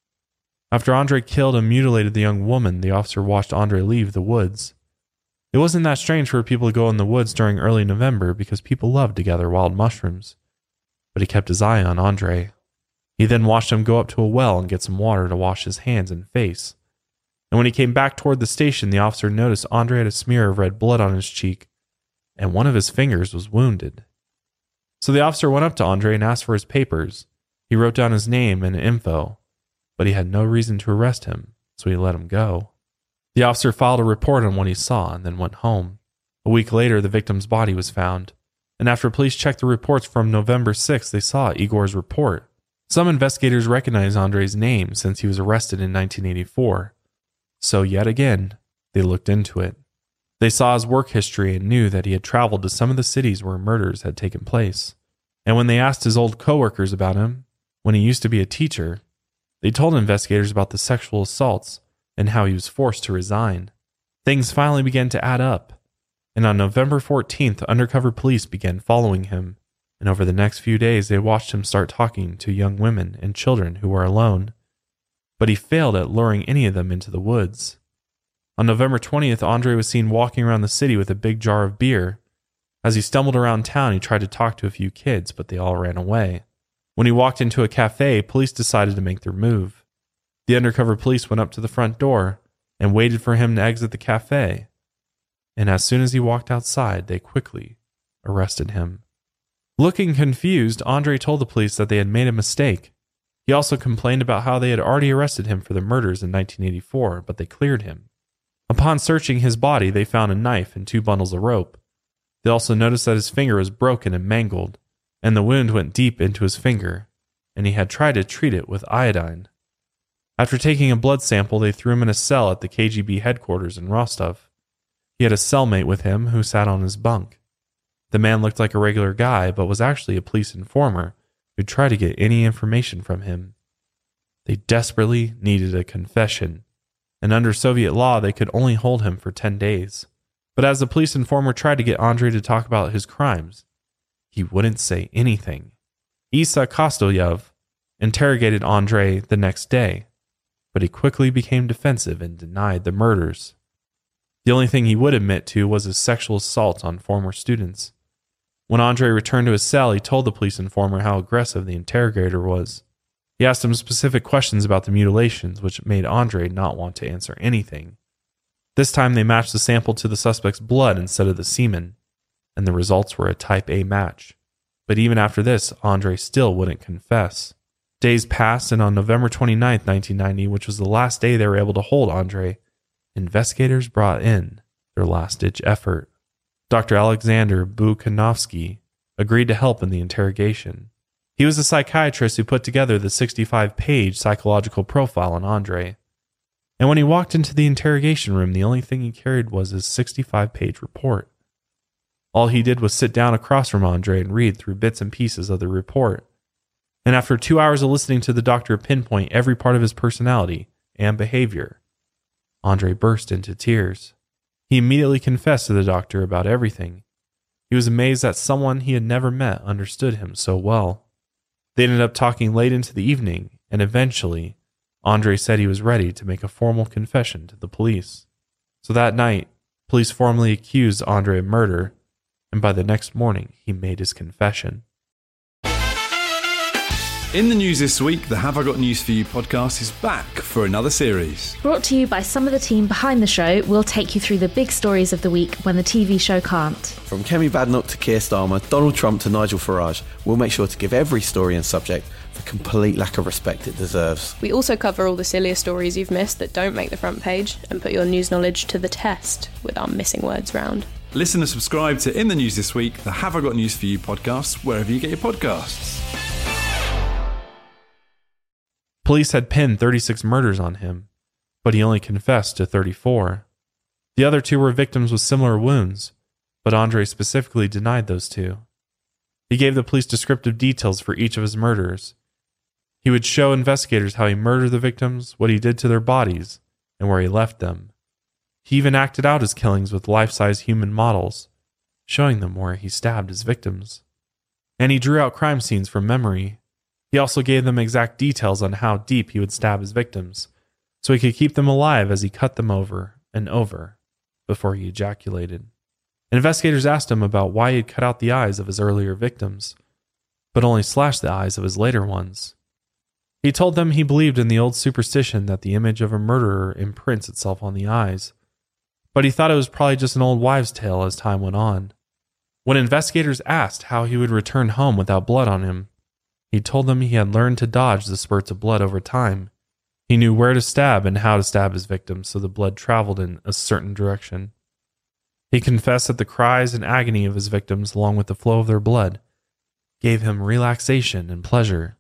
Speaker 3: After Andre killed and mutilated the young woman, the officer watched Andre leave the woods. It wasn't that strange for people to go in the woods during early November because people loved to gather wild mushrooms, but he kept his eye on Andre. He then watched him go up to a well and get some water to wash his hands and face. And when he came back toward the station, the officer noticed Andre had a smear of red blood on his cheek, and one of his fingers was wounded. So the officer went up to Andre and asked for his papers. He wrote down his name and info, but he had no reason to arrest him, so he let him go. The officer filed a report on what he saw and then went home. A week later, the victim's body was found, and after police checked the reports from November sixth, they saw Igor's report. Some investigators recognized Andre's name since he was arrested in nineteen eighty-four. So yet again, they looked into it. They saw his work history and knew that he had traveled to some of the cities where murders had taken place. And when they asked his old coworkers about him, when he used to be a teacher, they told investigators about the sexual assaults and how he was forced to resign. Things finally began to add up, and on November fourteenth, undercover police began following him, and over the next few days they watched him start talking to young women and children who were alone. But he failed at luring any of them into the woods. On November twentieth, Andre was seen walking around the city with a big jar of beer. As he stumbled around town, he tried to talk to a few kids, but they all ran away. When he walked into a cafe, police decided to make their move. The undercover police went up to the front door and waited for him to exit the cafe. And as soon as he walked outside, they quickly arrested him. Looking confused, Andre told the police that they had made a mistake. He also complained about how they had already arrested him for the murders in nineteen eighty-four, but they cleared him. Upon searching his body, they found a knife and two bundles of rope. They also noticed that his finger was broken and mangled, and the wound went deep into his finger, and he had tried to treat it with iodine. After taking a blood sample, they threw him in a cell at the K G B headquarters in Rostov. He had a cellmate with him who sat on his bunk. The man looked like a regular guy, but was actually a police informer who'd try to get any information from him. They desperately needed a confession, and under Soviet law, they could only hold him for ten days. But as the police informer tried to get Andre to talk about his crimes, he wouldn't say anything. Isa Kostolyev interrogated Andre the next day, but he quickly became defensive and denied the murders. The only thing he would admit to was his sexual assault on former students. When Andre returned to his cell, he told the police informer how aggressive the interrogator was. He asked him specific questions about the mutilations, which made Andre not want to answer anything. This time they matched the sample to the suspect's blood instead of the semen, and the results were a type A match. But even after this, Andre still wouldn't confess. Days passed, and on November twenty-ninth, nineteen ninety, which was the last day they were able to hold Andre, investigators brought in their last-ditch effort. Doctor Alexander Bukhanovsky agreed to help in the interrogation. He was a psychiatrist who put together the sixty-five page psychological profile on Andre. And when he walked into the interrogation room, the only thing he carried was his sixty-five page report. All he did was sit down across from Andre and read through bits and pieces of the report. And after two hours of listening to the doctor pinpoint every part of his personality and behavior, Andre burst into tears. He immediately confessed to the doctor about everything. He was amazed that someone he had never met understood him so well. They ended up talking late into the evening, and eventually, Andre said he was ready to make a formal confession to the police. So that night, police formally accused Andre of murder, and by the next morning, he made his confession.
Speaker 8: In the news this week, the Have I Got News For You podcast is back for another series.
Speaker 9: Brought to you by some of the team behind the show, we'll take you through the big stories of the week when the T V show can't.
Speaker 10: From Kemi Badenoch to Keir Starmer, Donald Trump to Nigel Farage, we'll make sure to give every story and subject the complete lack of respect it deserves.
Speaker 11: We also cover all the sillier stories you've missed that don't make the front page and put your news knowledge to the test with our missing words round.
Speaker 8: Listen and subscribe to In the News This Week, the Have I Got News For You podcast, wherever you get your podcasts.
Speaker 3: Police had pinned thirty-six murders on him, but he only confessed to thirty-four. The other two were victims with similar wounds, but Andre specifically denied those two. He gave the police descriptive details for each of his murders. He would show investigators how he murdered the victims, what he did to their bodies, and where he left them. He even acted out his killings with life-size human models, showing them where he stabbed his victims. And he drew out crime scenes from memory. He also gave them exact details on how deep he would stab his victims, so he could keep them alive as he cut them over and over before he ejaculated. Investigators asked him about why he had cut out the eyes of his earlier victims, but only slashed the eyes of his later ones. He told them he believed in the old superstition that the image of a murderer imprints itself on the eyes, but he thought it was probably just an old wives' tale as time went on. When investigators asked how he would return home without blood on him, he told them he had learned to dodge the spurts of blood over time. He knew where to stab and how to stab his victims so the blood traveled in a certain direction. He confessed that the cries and agony of his victims, along with the flow of their blood, gave him relaxation and pleasure.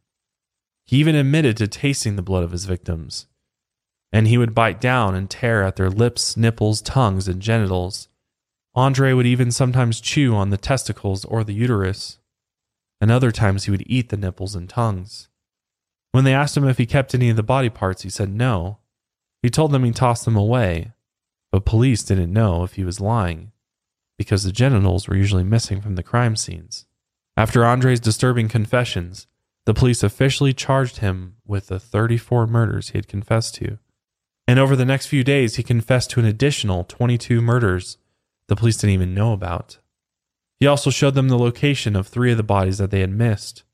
Speaker 3: He even admitted to tasting the blood of his victims, and he would bite down and tear at their lips, nipples, tongues, and genitals. Andre would even sometimes chew on the testicles or the uterus, and other times he would eat the nipples and tongues. When they asked him if he kept any of the body parts, he said no. He told them he tossed them away, but police didn't know if he was lying, because the genitals were usually missing from the crime scenes. After Andre's disturbing confessions, the police officially charged him with the thirty-four murders he had confessed to. And over the next few days, he confessed to an additional twenty-two murders the police didn't even know about. He also showed them the location of three of the bodies that they had missed.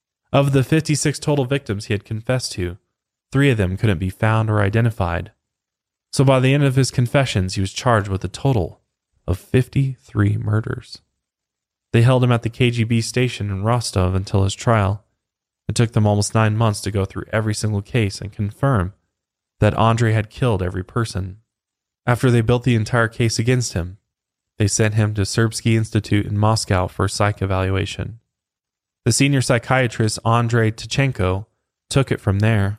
Speaker 3: Of the fifty-six total victims he had confessed to, three of them couldn't be found or identified. So by the end of his confessions, he was charged with a total of fifty-three murders. They held him at the K G B station in Rostov until his trial. It took them almost nine months to go through every single case and confirm that Andre had killed every person. After they built the entire case against him, they sent him to Serbsky Institute in Moscow for a psych evaluation. The senior psychiatrist, Andrei Tkachenko, took it from there.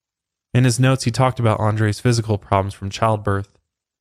Speaker 3: In his notes, he talked about Andrei's physical problems from childbirth,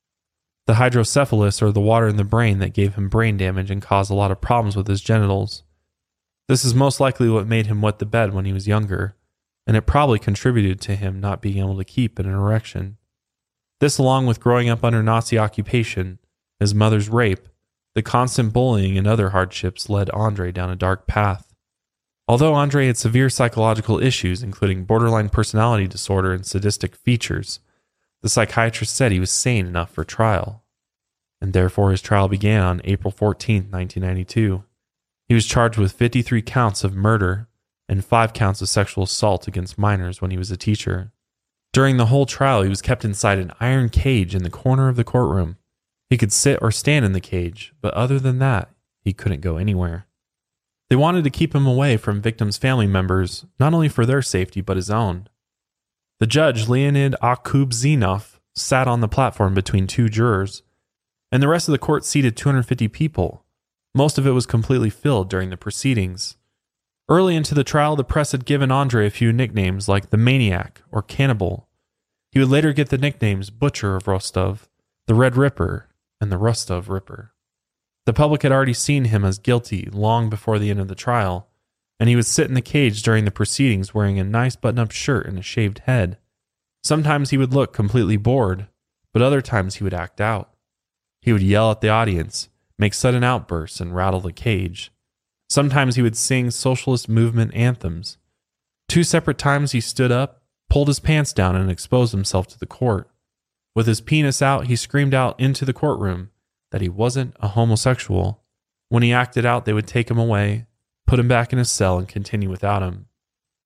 Speaker 3: the hydrocephalus, or the water in the brain that gave him brain damage and caused a lot of problems with his genitals. This is most likely what made him wet the bed when he was younger, and it probably contributed to him not being able to keep an erection. This, along with growing up under Nazi occupation, his mother's rape, the constant bullying, and other hardships led Andre down a dark path. Although Andre had severe psychological issues, including borderline personality disorder and sadistic features, the psychiatrist said he was sane enough for trial, and therefore his trial began on April fourteenth, nineteen ninety-two. He was charged with fifty-three counts of murder and five counts of sexual assault against minors when he was a teacher. During the whole trial, he was kept inside an iron cage in the corner of the courtroom. He could sit or stand in the cage, but other than that, he couldn't go anywhere. They wanted to keep him away from victims' family members, not only for their safety, but his own. The judge, Leonid Akubzinov, sat on the platform between two jurors, and the rest of the court seated two hundred fifty people. Most of it was completely filled during the proceedings. Early into the trial, the press had given Andre a few nicknames like the Maniac or Cannibal. He would later get the nicknames Butcher of Rostov, the Red Ripper, and the Rostov Ripper. The public had already seen him as guilty long before the end of the trial, and he would sit in the cage during the proceedings wearing a nice button-up shirt and a shaved head. Sometimes he would look completely bored, but other times he would act out. He would yell at the audience, make sudden outbursts, and rattle the cage. Sometimes he would sing socialist movement anthems. Two separate times he stood up, pulled his pants down, and exposed himself to the court. With his penis out, he screamed out into the courtroom that he wasn't a homosexual. When he acted out, they would take him away, put him back in his cell, and continue without him.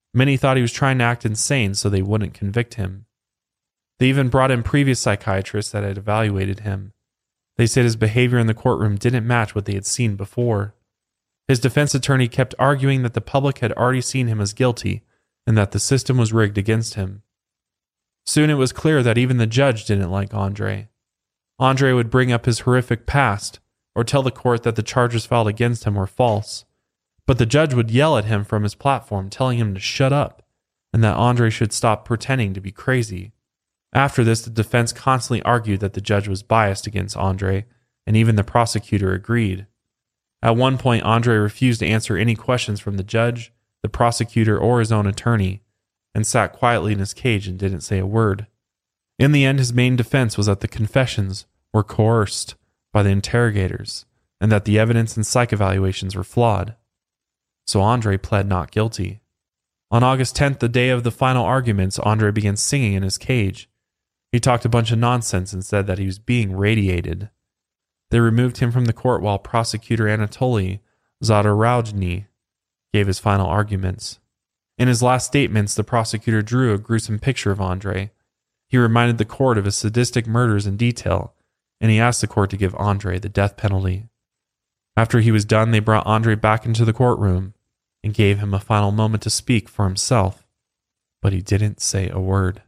Speaker 3: Many thought he was trying to act insane so they wouldn't convict him. They even brought in previous psychiatrists that had evaluated him. They said his behavior in the courtroom didn't match what they had seen before. His defense attorney kept arguing that the public had already seen him as guilty and that the system was rigged against him. Soon it was clear that even the judge didn't like Andre. Andre would bring up his horrific past or tell the court that the charges filed against him were false. But the judge would yell at him from his platform, telling him to shut up and that Andre should stop pretending to be crazy. After this, the defense constantly argued that the judge was biased against Andre, and even the prosecutor agreed. At one point, Andre refused to answer any questions from the judge, the prosecutor, or his own attorney, and sat quietly in his cage and didn't say a word. In the end, his main defense was that the confessions were coerced by the interrogators, and that the evidence and psych evaluations were flawed. So Andre pled not guilty. On August tenth, the day of the final arguments, Andre began singing in his cage. He talked a bunch of nonsense and said that he was being radiated. They removed him from the court while prosecutor Anatoly Zadorojny gave his final arguments. In his last statements, the prosecutor drew a gruesome picture of Andre. He reminded the court of his sadistic murders in detail, and he asked the court to give Andre the death penalty. After he was done, they brought Andre back into the courtroom and gave him a final moment to speak for himself, but he didn't say a word.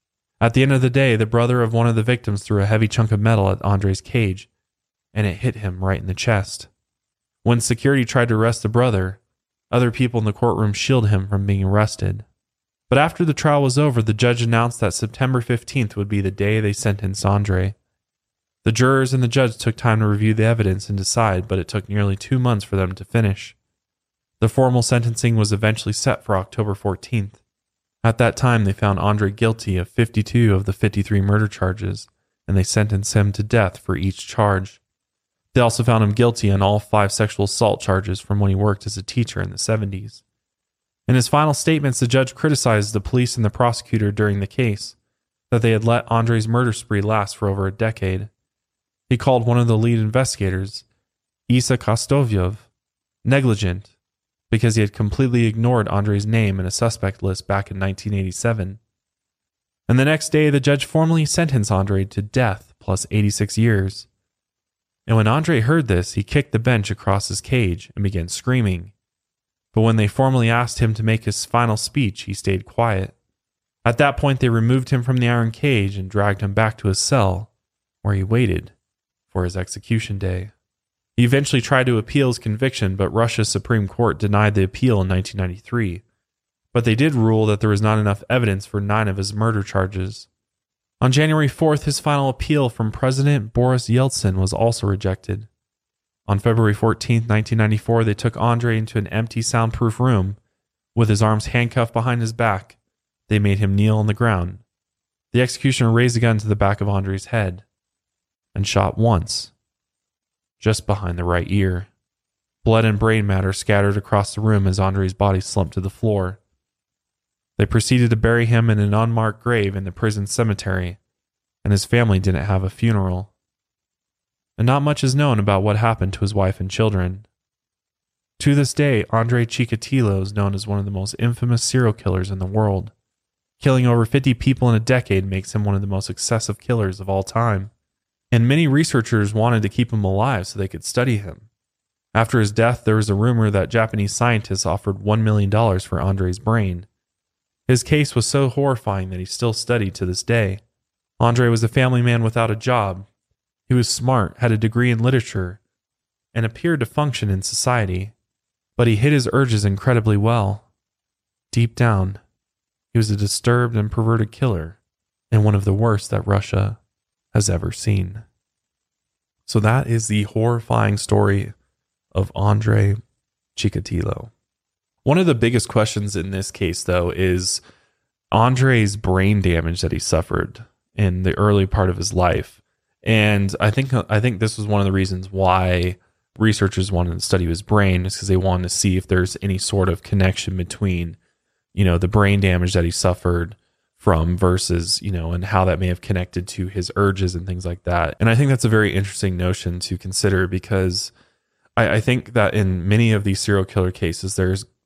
Speaker 3: At the end of the day, the brother of one of the victims threw a heavy chunk of metal at Andre's cage, and it hit him right in the chest. When security tried to arrest the brother, other people in the courtroom shielded him from being arrested. But after the trial was over, the judge announced that September fifteenth would be the day they sentenced Andre. The jurors and the judge took time to review the evidence and decide, but it took nearly two months for them to finish. The formal sentencing was eventually set for October fourteenth. At that time, they found Andre guilty of fifty-two of the fifty-three murder charges, and they sentenced him to death for each charge. They also found him guilty on all five sexual assault charges from when he worked as a teacher in the seventies. In his final statements, the judge criticized the police and the prosecutor during the case, that they had let Andre's murder spree last for over a decade. He called one of the lead investigators, Isa Kostovyov, negligent, because he had completely ignored Andre's name in a suspect list back in nineteen eighty-seven. And the next day, the judge formally sentenced Andre to death plus eighty-six years. And when Andre heard this, he kicked the bench across his cage and began screaming. But when they formally asked him to make his final speech, he stayed quiet. At that point, they removed him from the iron cage and dragged him back to his cell, where he waited for his execution day. He eventually tried to appeal his conviction, but Russia's Supreme Court denied the appeal in nineteen ninety-three. But they did rule that there was not enough evidence for nine of his murder charges. On January fourth, his final appeal from President Boris Yeltsin was also rejected. On February fourteenth, nineteen ninety-four, they took Andre into an empty, soundproof room. With his arms handcuffed behind his back, they made him kneel on the ground. The executioner raised a gun to the back of Andre's head and shot once, just behind the right ear. Blood and brain matter scattered across the room as Andre's body slumped to the floor. They proceeded to bury him in an unmarked grave in the prison cemetery, and his family didn't have a funeral. And not much is known about what happened to his wife and children. To this day, Andre Chikatilo is known as one of the most infamous serial killers in the world. Killing over fifty people in a decade makes him one of the most excessive killers of all time. And many researchers wanted to keep him alive so they could study him. After his death, there was a rumor that Japanese scientists offered one million dollars for Andre's brain. His case was so horrifying that he's still studied to this day. Andre was a family man without a job. He was smart, had a degree in literature, and appeared to function in society. But he hid his urges incredibly well. Deep down, he was a disturbed and perverted killer, and one of the worst that Russia has ever seen. So that is the horrifying story of Andre Chikatilo. One of the biggest questions in this case, though, is Andre's brain damage that he suffered in the early part of his life. And I think I think this was one of the reasons why researchers wanted to study his brain, is because they wanted to see if there's any sort of connection between, you know, the brain damage that he suffered from versus, you know, and how that may have connected to his urges and things like that. And I think that's a very interesting notion to consider, because I, I think that in many of these serial killer cases, there's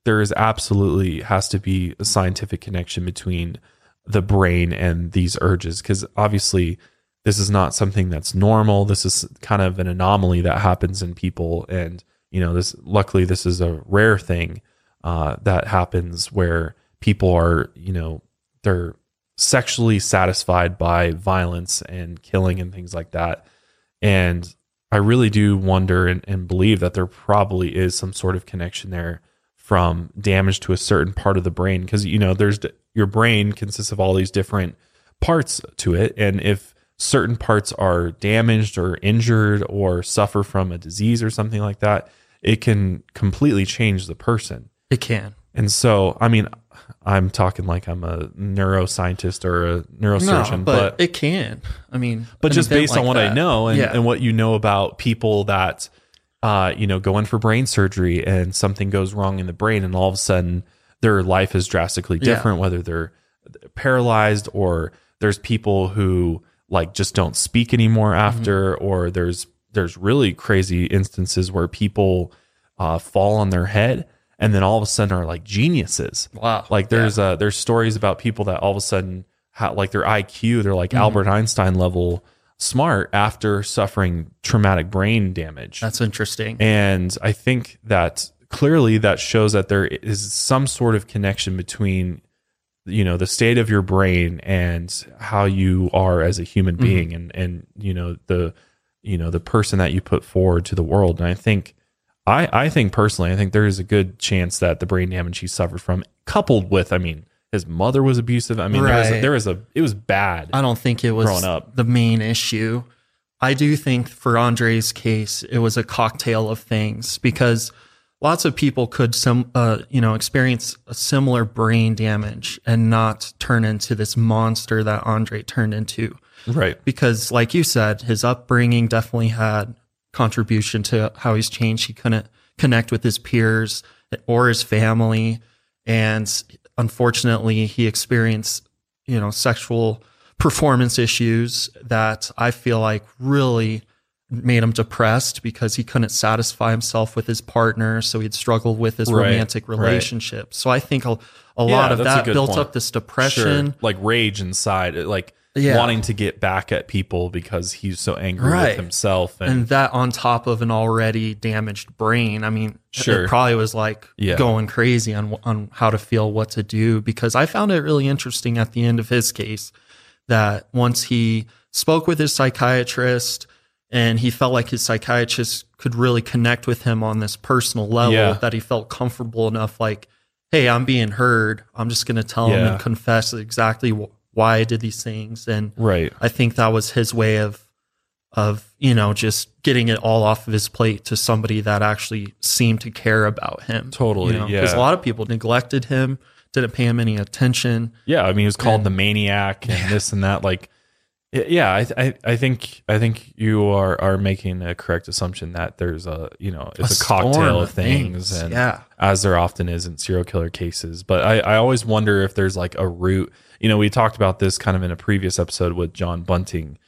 Speaker 3: there is absolutely has to be a scientific connection between the brain and these urges, because obviously this is not something that's normal. This is kind of an anomaly that happens in people, and you know, this luckily this is a rare thing uh, that happens where people are, you know, they're sexually satisfied by violence and killing and things like that. And I really do wonder and, and believe that there probably is some sort of connection there from damage to a certain part of the brain, because you know, there's your brain consists of all these different parts to it, and if certain parts are damaged or injured or suffer from a disease or something like that, it can completely change the person.
Speaker 12: It can.
Speaker 3: And so, I mean, I'm talking like I'm a neuroscientist or a neurosurgeon,
Speaker 12: no, but,
Speaker 3: but
Speaker 12: it can. I mean,
Speaker 3: but just based
Speaker 12: like
Speaker 3: on what
Speaker 12: that.
Speaker 3: I know and,
Speaker 12: yeah.
Speaker 3: and what you know about people that, uh, you know, go in for brain surgery and something goes wrong in the brain, and all of a sudden their life is drastically different, yeah. whether they're paralyzed or there's people who like just don't speak anymore after, mm-hmm. or there's there's really crazy instances where people uh, fall on their head and then all of a sudden are like geniuses.
Speaker 12: Wow.
Speaker 3: Like there's
Speaker 12: yeah.
Speaker 3: uh there's stories about people that all of a sudden ha- like their I Q, they're like mm-hmm. Albert Einstein level smart after suffering traumatic brain damage.
Speaker 12: That's interesting.
Speaker 3: And I think that clearly that shows that there is some sort of connection between, you know, the state of your brain and how you are as a human being, mm-hmm. and and you know the you know the person that you put forward to the world. And I think I I think personally, I think there is a good chance that the brain damage he suffered from, coupled with, I mean, his mother was abusive. I mean,
Speaker 12: right.
Speaker 3: there was a, there was a it was bad.
Speaker 12: I don't think it was
Speaker 3: growing up.
Speaker 12: The main issue. I do think for Andre's case, it was a cocktail of things, because lots of people could some uh, you know experience a similar brain damage and not turn into this monster that Andre turned into.
Speaker 3: Right.
Speaker 12: Because like you said, his upbringing definitely had contribution to how he's changed. He couldn't connect with his peers or his family. And unfortunately, he experienced, you know, sexual performance issues that I feel like really made him depressed, because he couldn't satisfy himself with his partner. So he'd struggled with his
Speaker 3: right,
Speaker 12: romantic relationship. Right. So I think a, a
Speaker 3: yeah,
Speaker 12: lot of that built
Speaker 3: point.
Speaker 12: up this depression.
Speaker 3: Sure. Like rage inside, like
Speaker 12: yeah.
Speaker 3: wanting to get back at people because he's so angry
Speaker 12: right.
Speaker 3: with himself. And,
Speaker 12: and that on top of an already damaged brain. I mean,
Speaker 3: sure.
Speaker 12: it probably was like
Speaker 3: yeah.
Speaker 12: going crazy on, on how to feel, what to do, because I found it really interesting at the end of his case that once he spoke with his psychiatrist and he felt like his psychiatrist could really connect with him on this personal level,
Speaker 3: yeah.
Speaker 12: that he felt comfortable enough, like, hey, I'm being heard. I'm just going to tell
Speaker 3: yeah.
Speaker 12: him and confess exactly wh- why I did these things. And
Speaker 3: right.
Speaker 12: I think that was his way of, of, you know, just getting it all off of his plate to somebody that actually seemed to care about him.
Speaker 3: Totally.
Speaker 12: You know?
Speaker 3: Yeah.
Speaker 12: Because a lot of people neglected him, didn't pay him any attention.
Speaker 3: Yeah. I mean, he was called
Speaker 12: and,
Speaker 3: the maniac and
Speaker 12: yeah.
Speaker 3: this and that. Like, yeah, I, I, I think, I think you are, are making a correct assumption that there's a, you know, it's a, a cocktail of things,
Speaker 12: things.
Speaker 3: and
Speaker 12: yeah.
Speaker 3: as there often is in serial killer cases. But I, I always wonder if there's like a root. You know, we talked about this kind of in a previous episode with John Bunting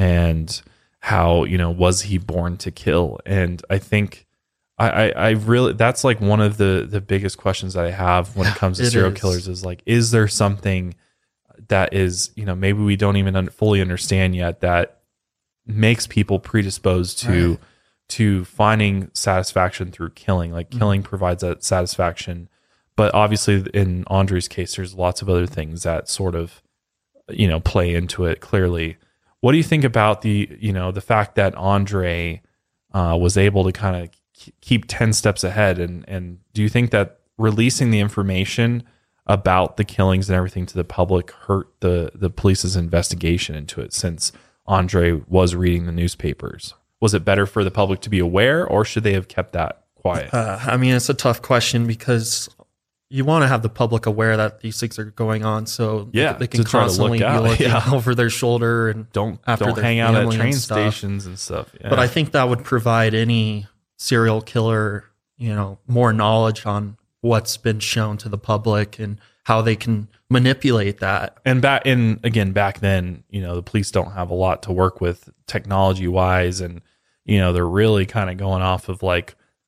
Speaker 3: and how, you know, was he born to kill? And I think I, I, I really, that's like one of the, the biggest questions that I have when
Speaker 12: yeah,
Speaker 3: it comes to
Speaker 12: it
Speaker 3: serial
Speaker 12: is.
Speaker 3: killers is like, is there something that is, you know, maybe we don't even un- fully understand yet that makes people predisposed to,
Speaker 12: right.
Speaker 3: to finding satisfaction through killing? Like killing mm-hmm. provides that satisfaction. But obviously in Andre's case, there's lots of other things that sort of, you know, play into it clearly. What do you think about the, you know, the fact that Andre uh, was able to kind of k- keep ten steps ahead? And, and do you think that releasing the information about the killings and everything to the public hurt the, the police's investigation into it, since Andre was reading the newspapers? Was it better for the public to be aware, or should they have kept that quiet?
Speaker 12: Uh, I mean, it's a tough question, because you want to have the public aware that these things are going on, so
Speaker 3: yeah,
Speaker 12: they can constantly
Speaker 3: look
Speaker 12: be looking
Speaker 3: yeah.
Speaker 12: over their shoulder and
Speaker 3: don't
Speaker 12: after
Speaker 3: don't
Speaker 12: their
Speaker 3: hang out at
Speaker 12: family
Speaker 3: train
Speaker 12: and stuff.
Speaker 3: stations and stuff. Yeah.
Speaker 12: But I think that would provide any serial killer, you know, more knowledge on what's been shown to the public and how they can manipulate that.
Speaker 3: And back in again back then, you know, the police don't have a lot to work with technology wise, and you know, they're really kind of going off of like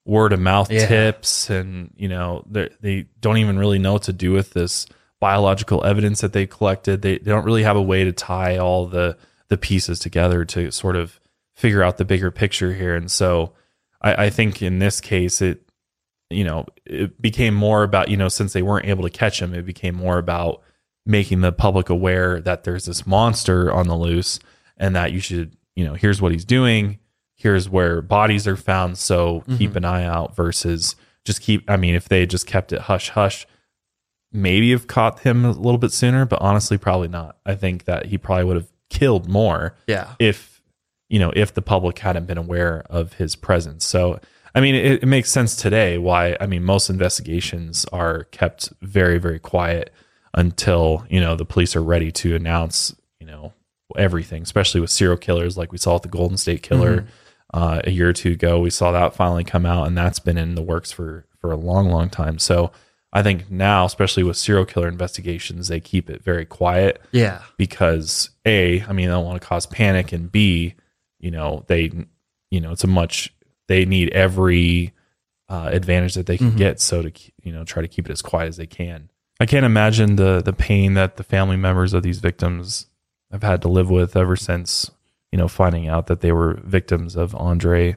Speaker 3: word of mouth
Speaker 12: Yeah.
Speaker 3: tips, and you know they they don't even really know what to do with this biological evidence that they collected. They, they don't really have a way to tie all the the pieces together to sort of figure out the bigger picture here. And so I, I think in this case, it you know it became more about, you know since they weren't able to catch him, it became more about making the public aware that there's this monster on the loose, and that you should, you know here's what he's doing. Here's where bodies are found, so mm-hmm. keep an eye out, versus just keep, I mean, if they just kept it hush hush, maybe have caught him a little bit sooner, but honestly, probably not. I think that he probably would have killed more
Speaker 12: Yeah.
Speaker 3: if, you know, if the public hadn't been aware of his presence. So, I mean, it, it makes sense today why, I mean, most investigations are kept very, very quiet until, you know, the police are ready to announce, you know, everything, especially with serial killers like we saw with the Golden State Killer. Mm-hmm. Uh, a year or two ago, we saw that finally come out, and that's been in the works for, for a long, long time. So I think now, especially with serial killer investigations, they keep it very quiet.
Speaker 12: Yeah.
Speaker 3: Because A, I mean, they don't want to cause panic, and B, you know, they, you know, it's a much, they need every uh, advantage that they can mm-hmm. get. So to, you know, try to keep it as quiet as they can. I can't imagine the the pain that the family members of these victims have had to live with ever since, you know, finding out that they were victims of Andre,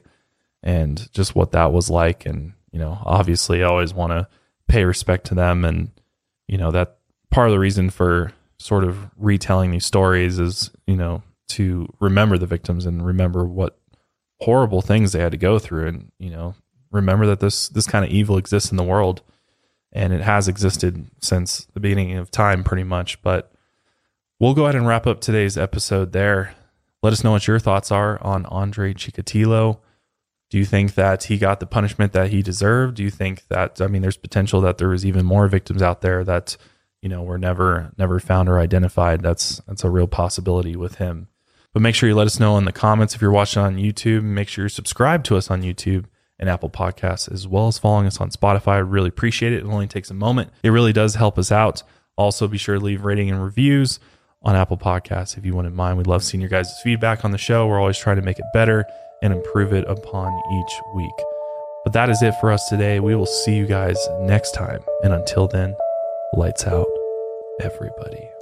Speaker 3: and just what that was like. And, you know, obviously I always want to pay respect to them. And, you know, that part of the reason for sort of retelling these stories is, you know, to remember the victims and remember what horrible things they had to go through. And, you know, remember that this, this kind of evil exists in the world, and it has existed since the beginning of time pretty much. But we'll go ahead and wrap up today's episode there. Let us know what your thoughts are on Andre Chikatilo. Do you think that he got the punishment that he deserved? Do you think that, I mean, there's potential that there was even more victims out there that, you know, were never, never found or identified? That's, that's a real possibility with him. But make sure you let us know in the comments if you're watching on YouTube. Make sure you're subscribed to us on YouTube and Apple Podcasts, as well as following us on Spotify. I really appreciate it. It only takes a moment. It really does help us out. Also, be sure to leave rating and reviews on Apple Podcasts if you wouldn't mind. We love seeing your guys' feedback on the show. We're always trying to make it better and improve it upon each week. But that is it for us today. We will see you guys next time. And until then, lights out, everybody.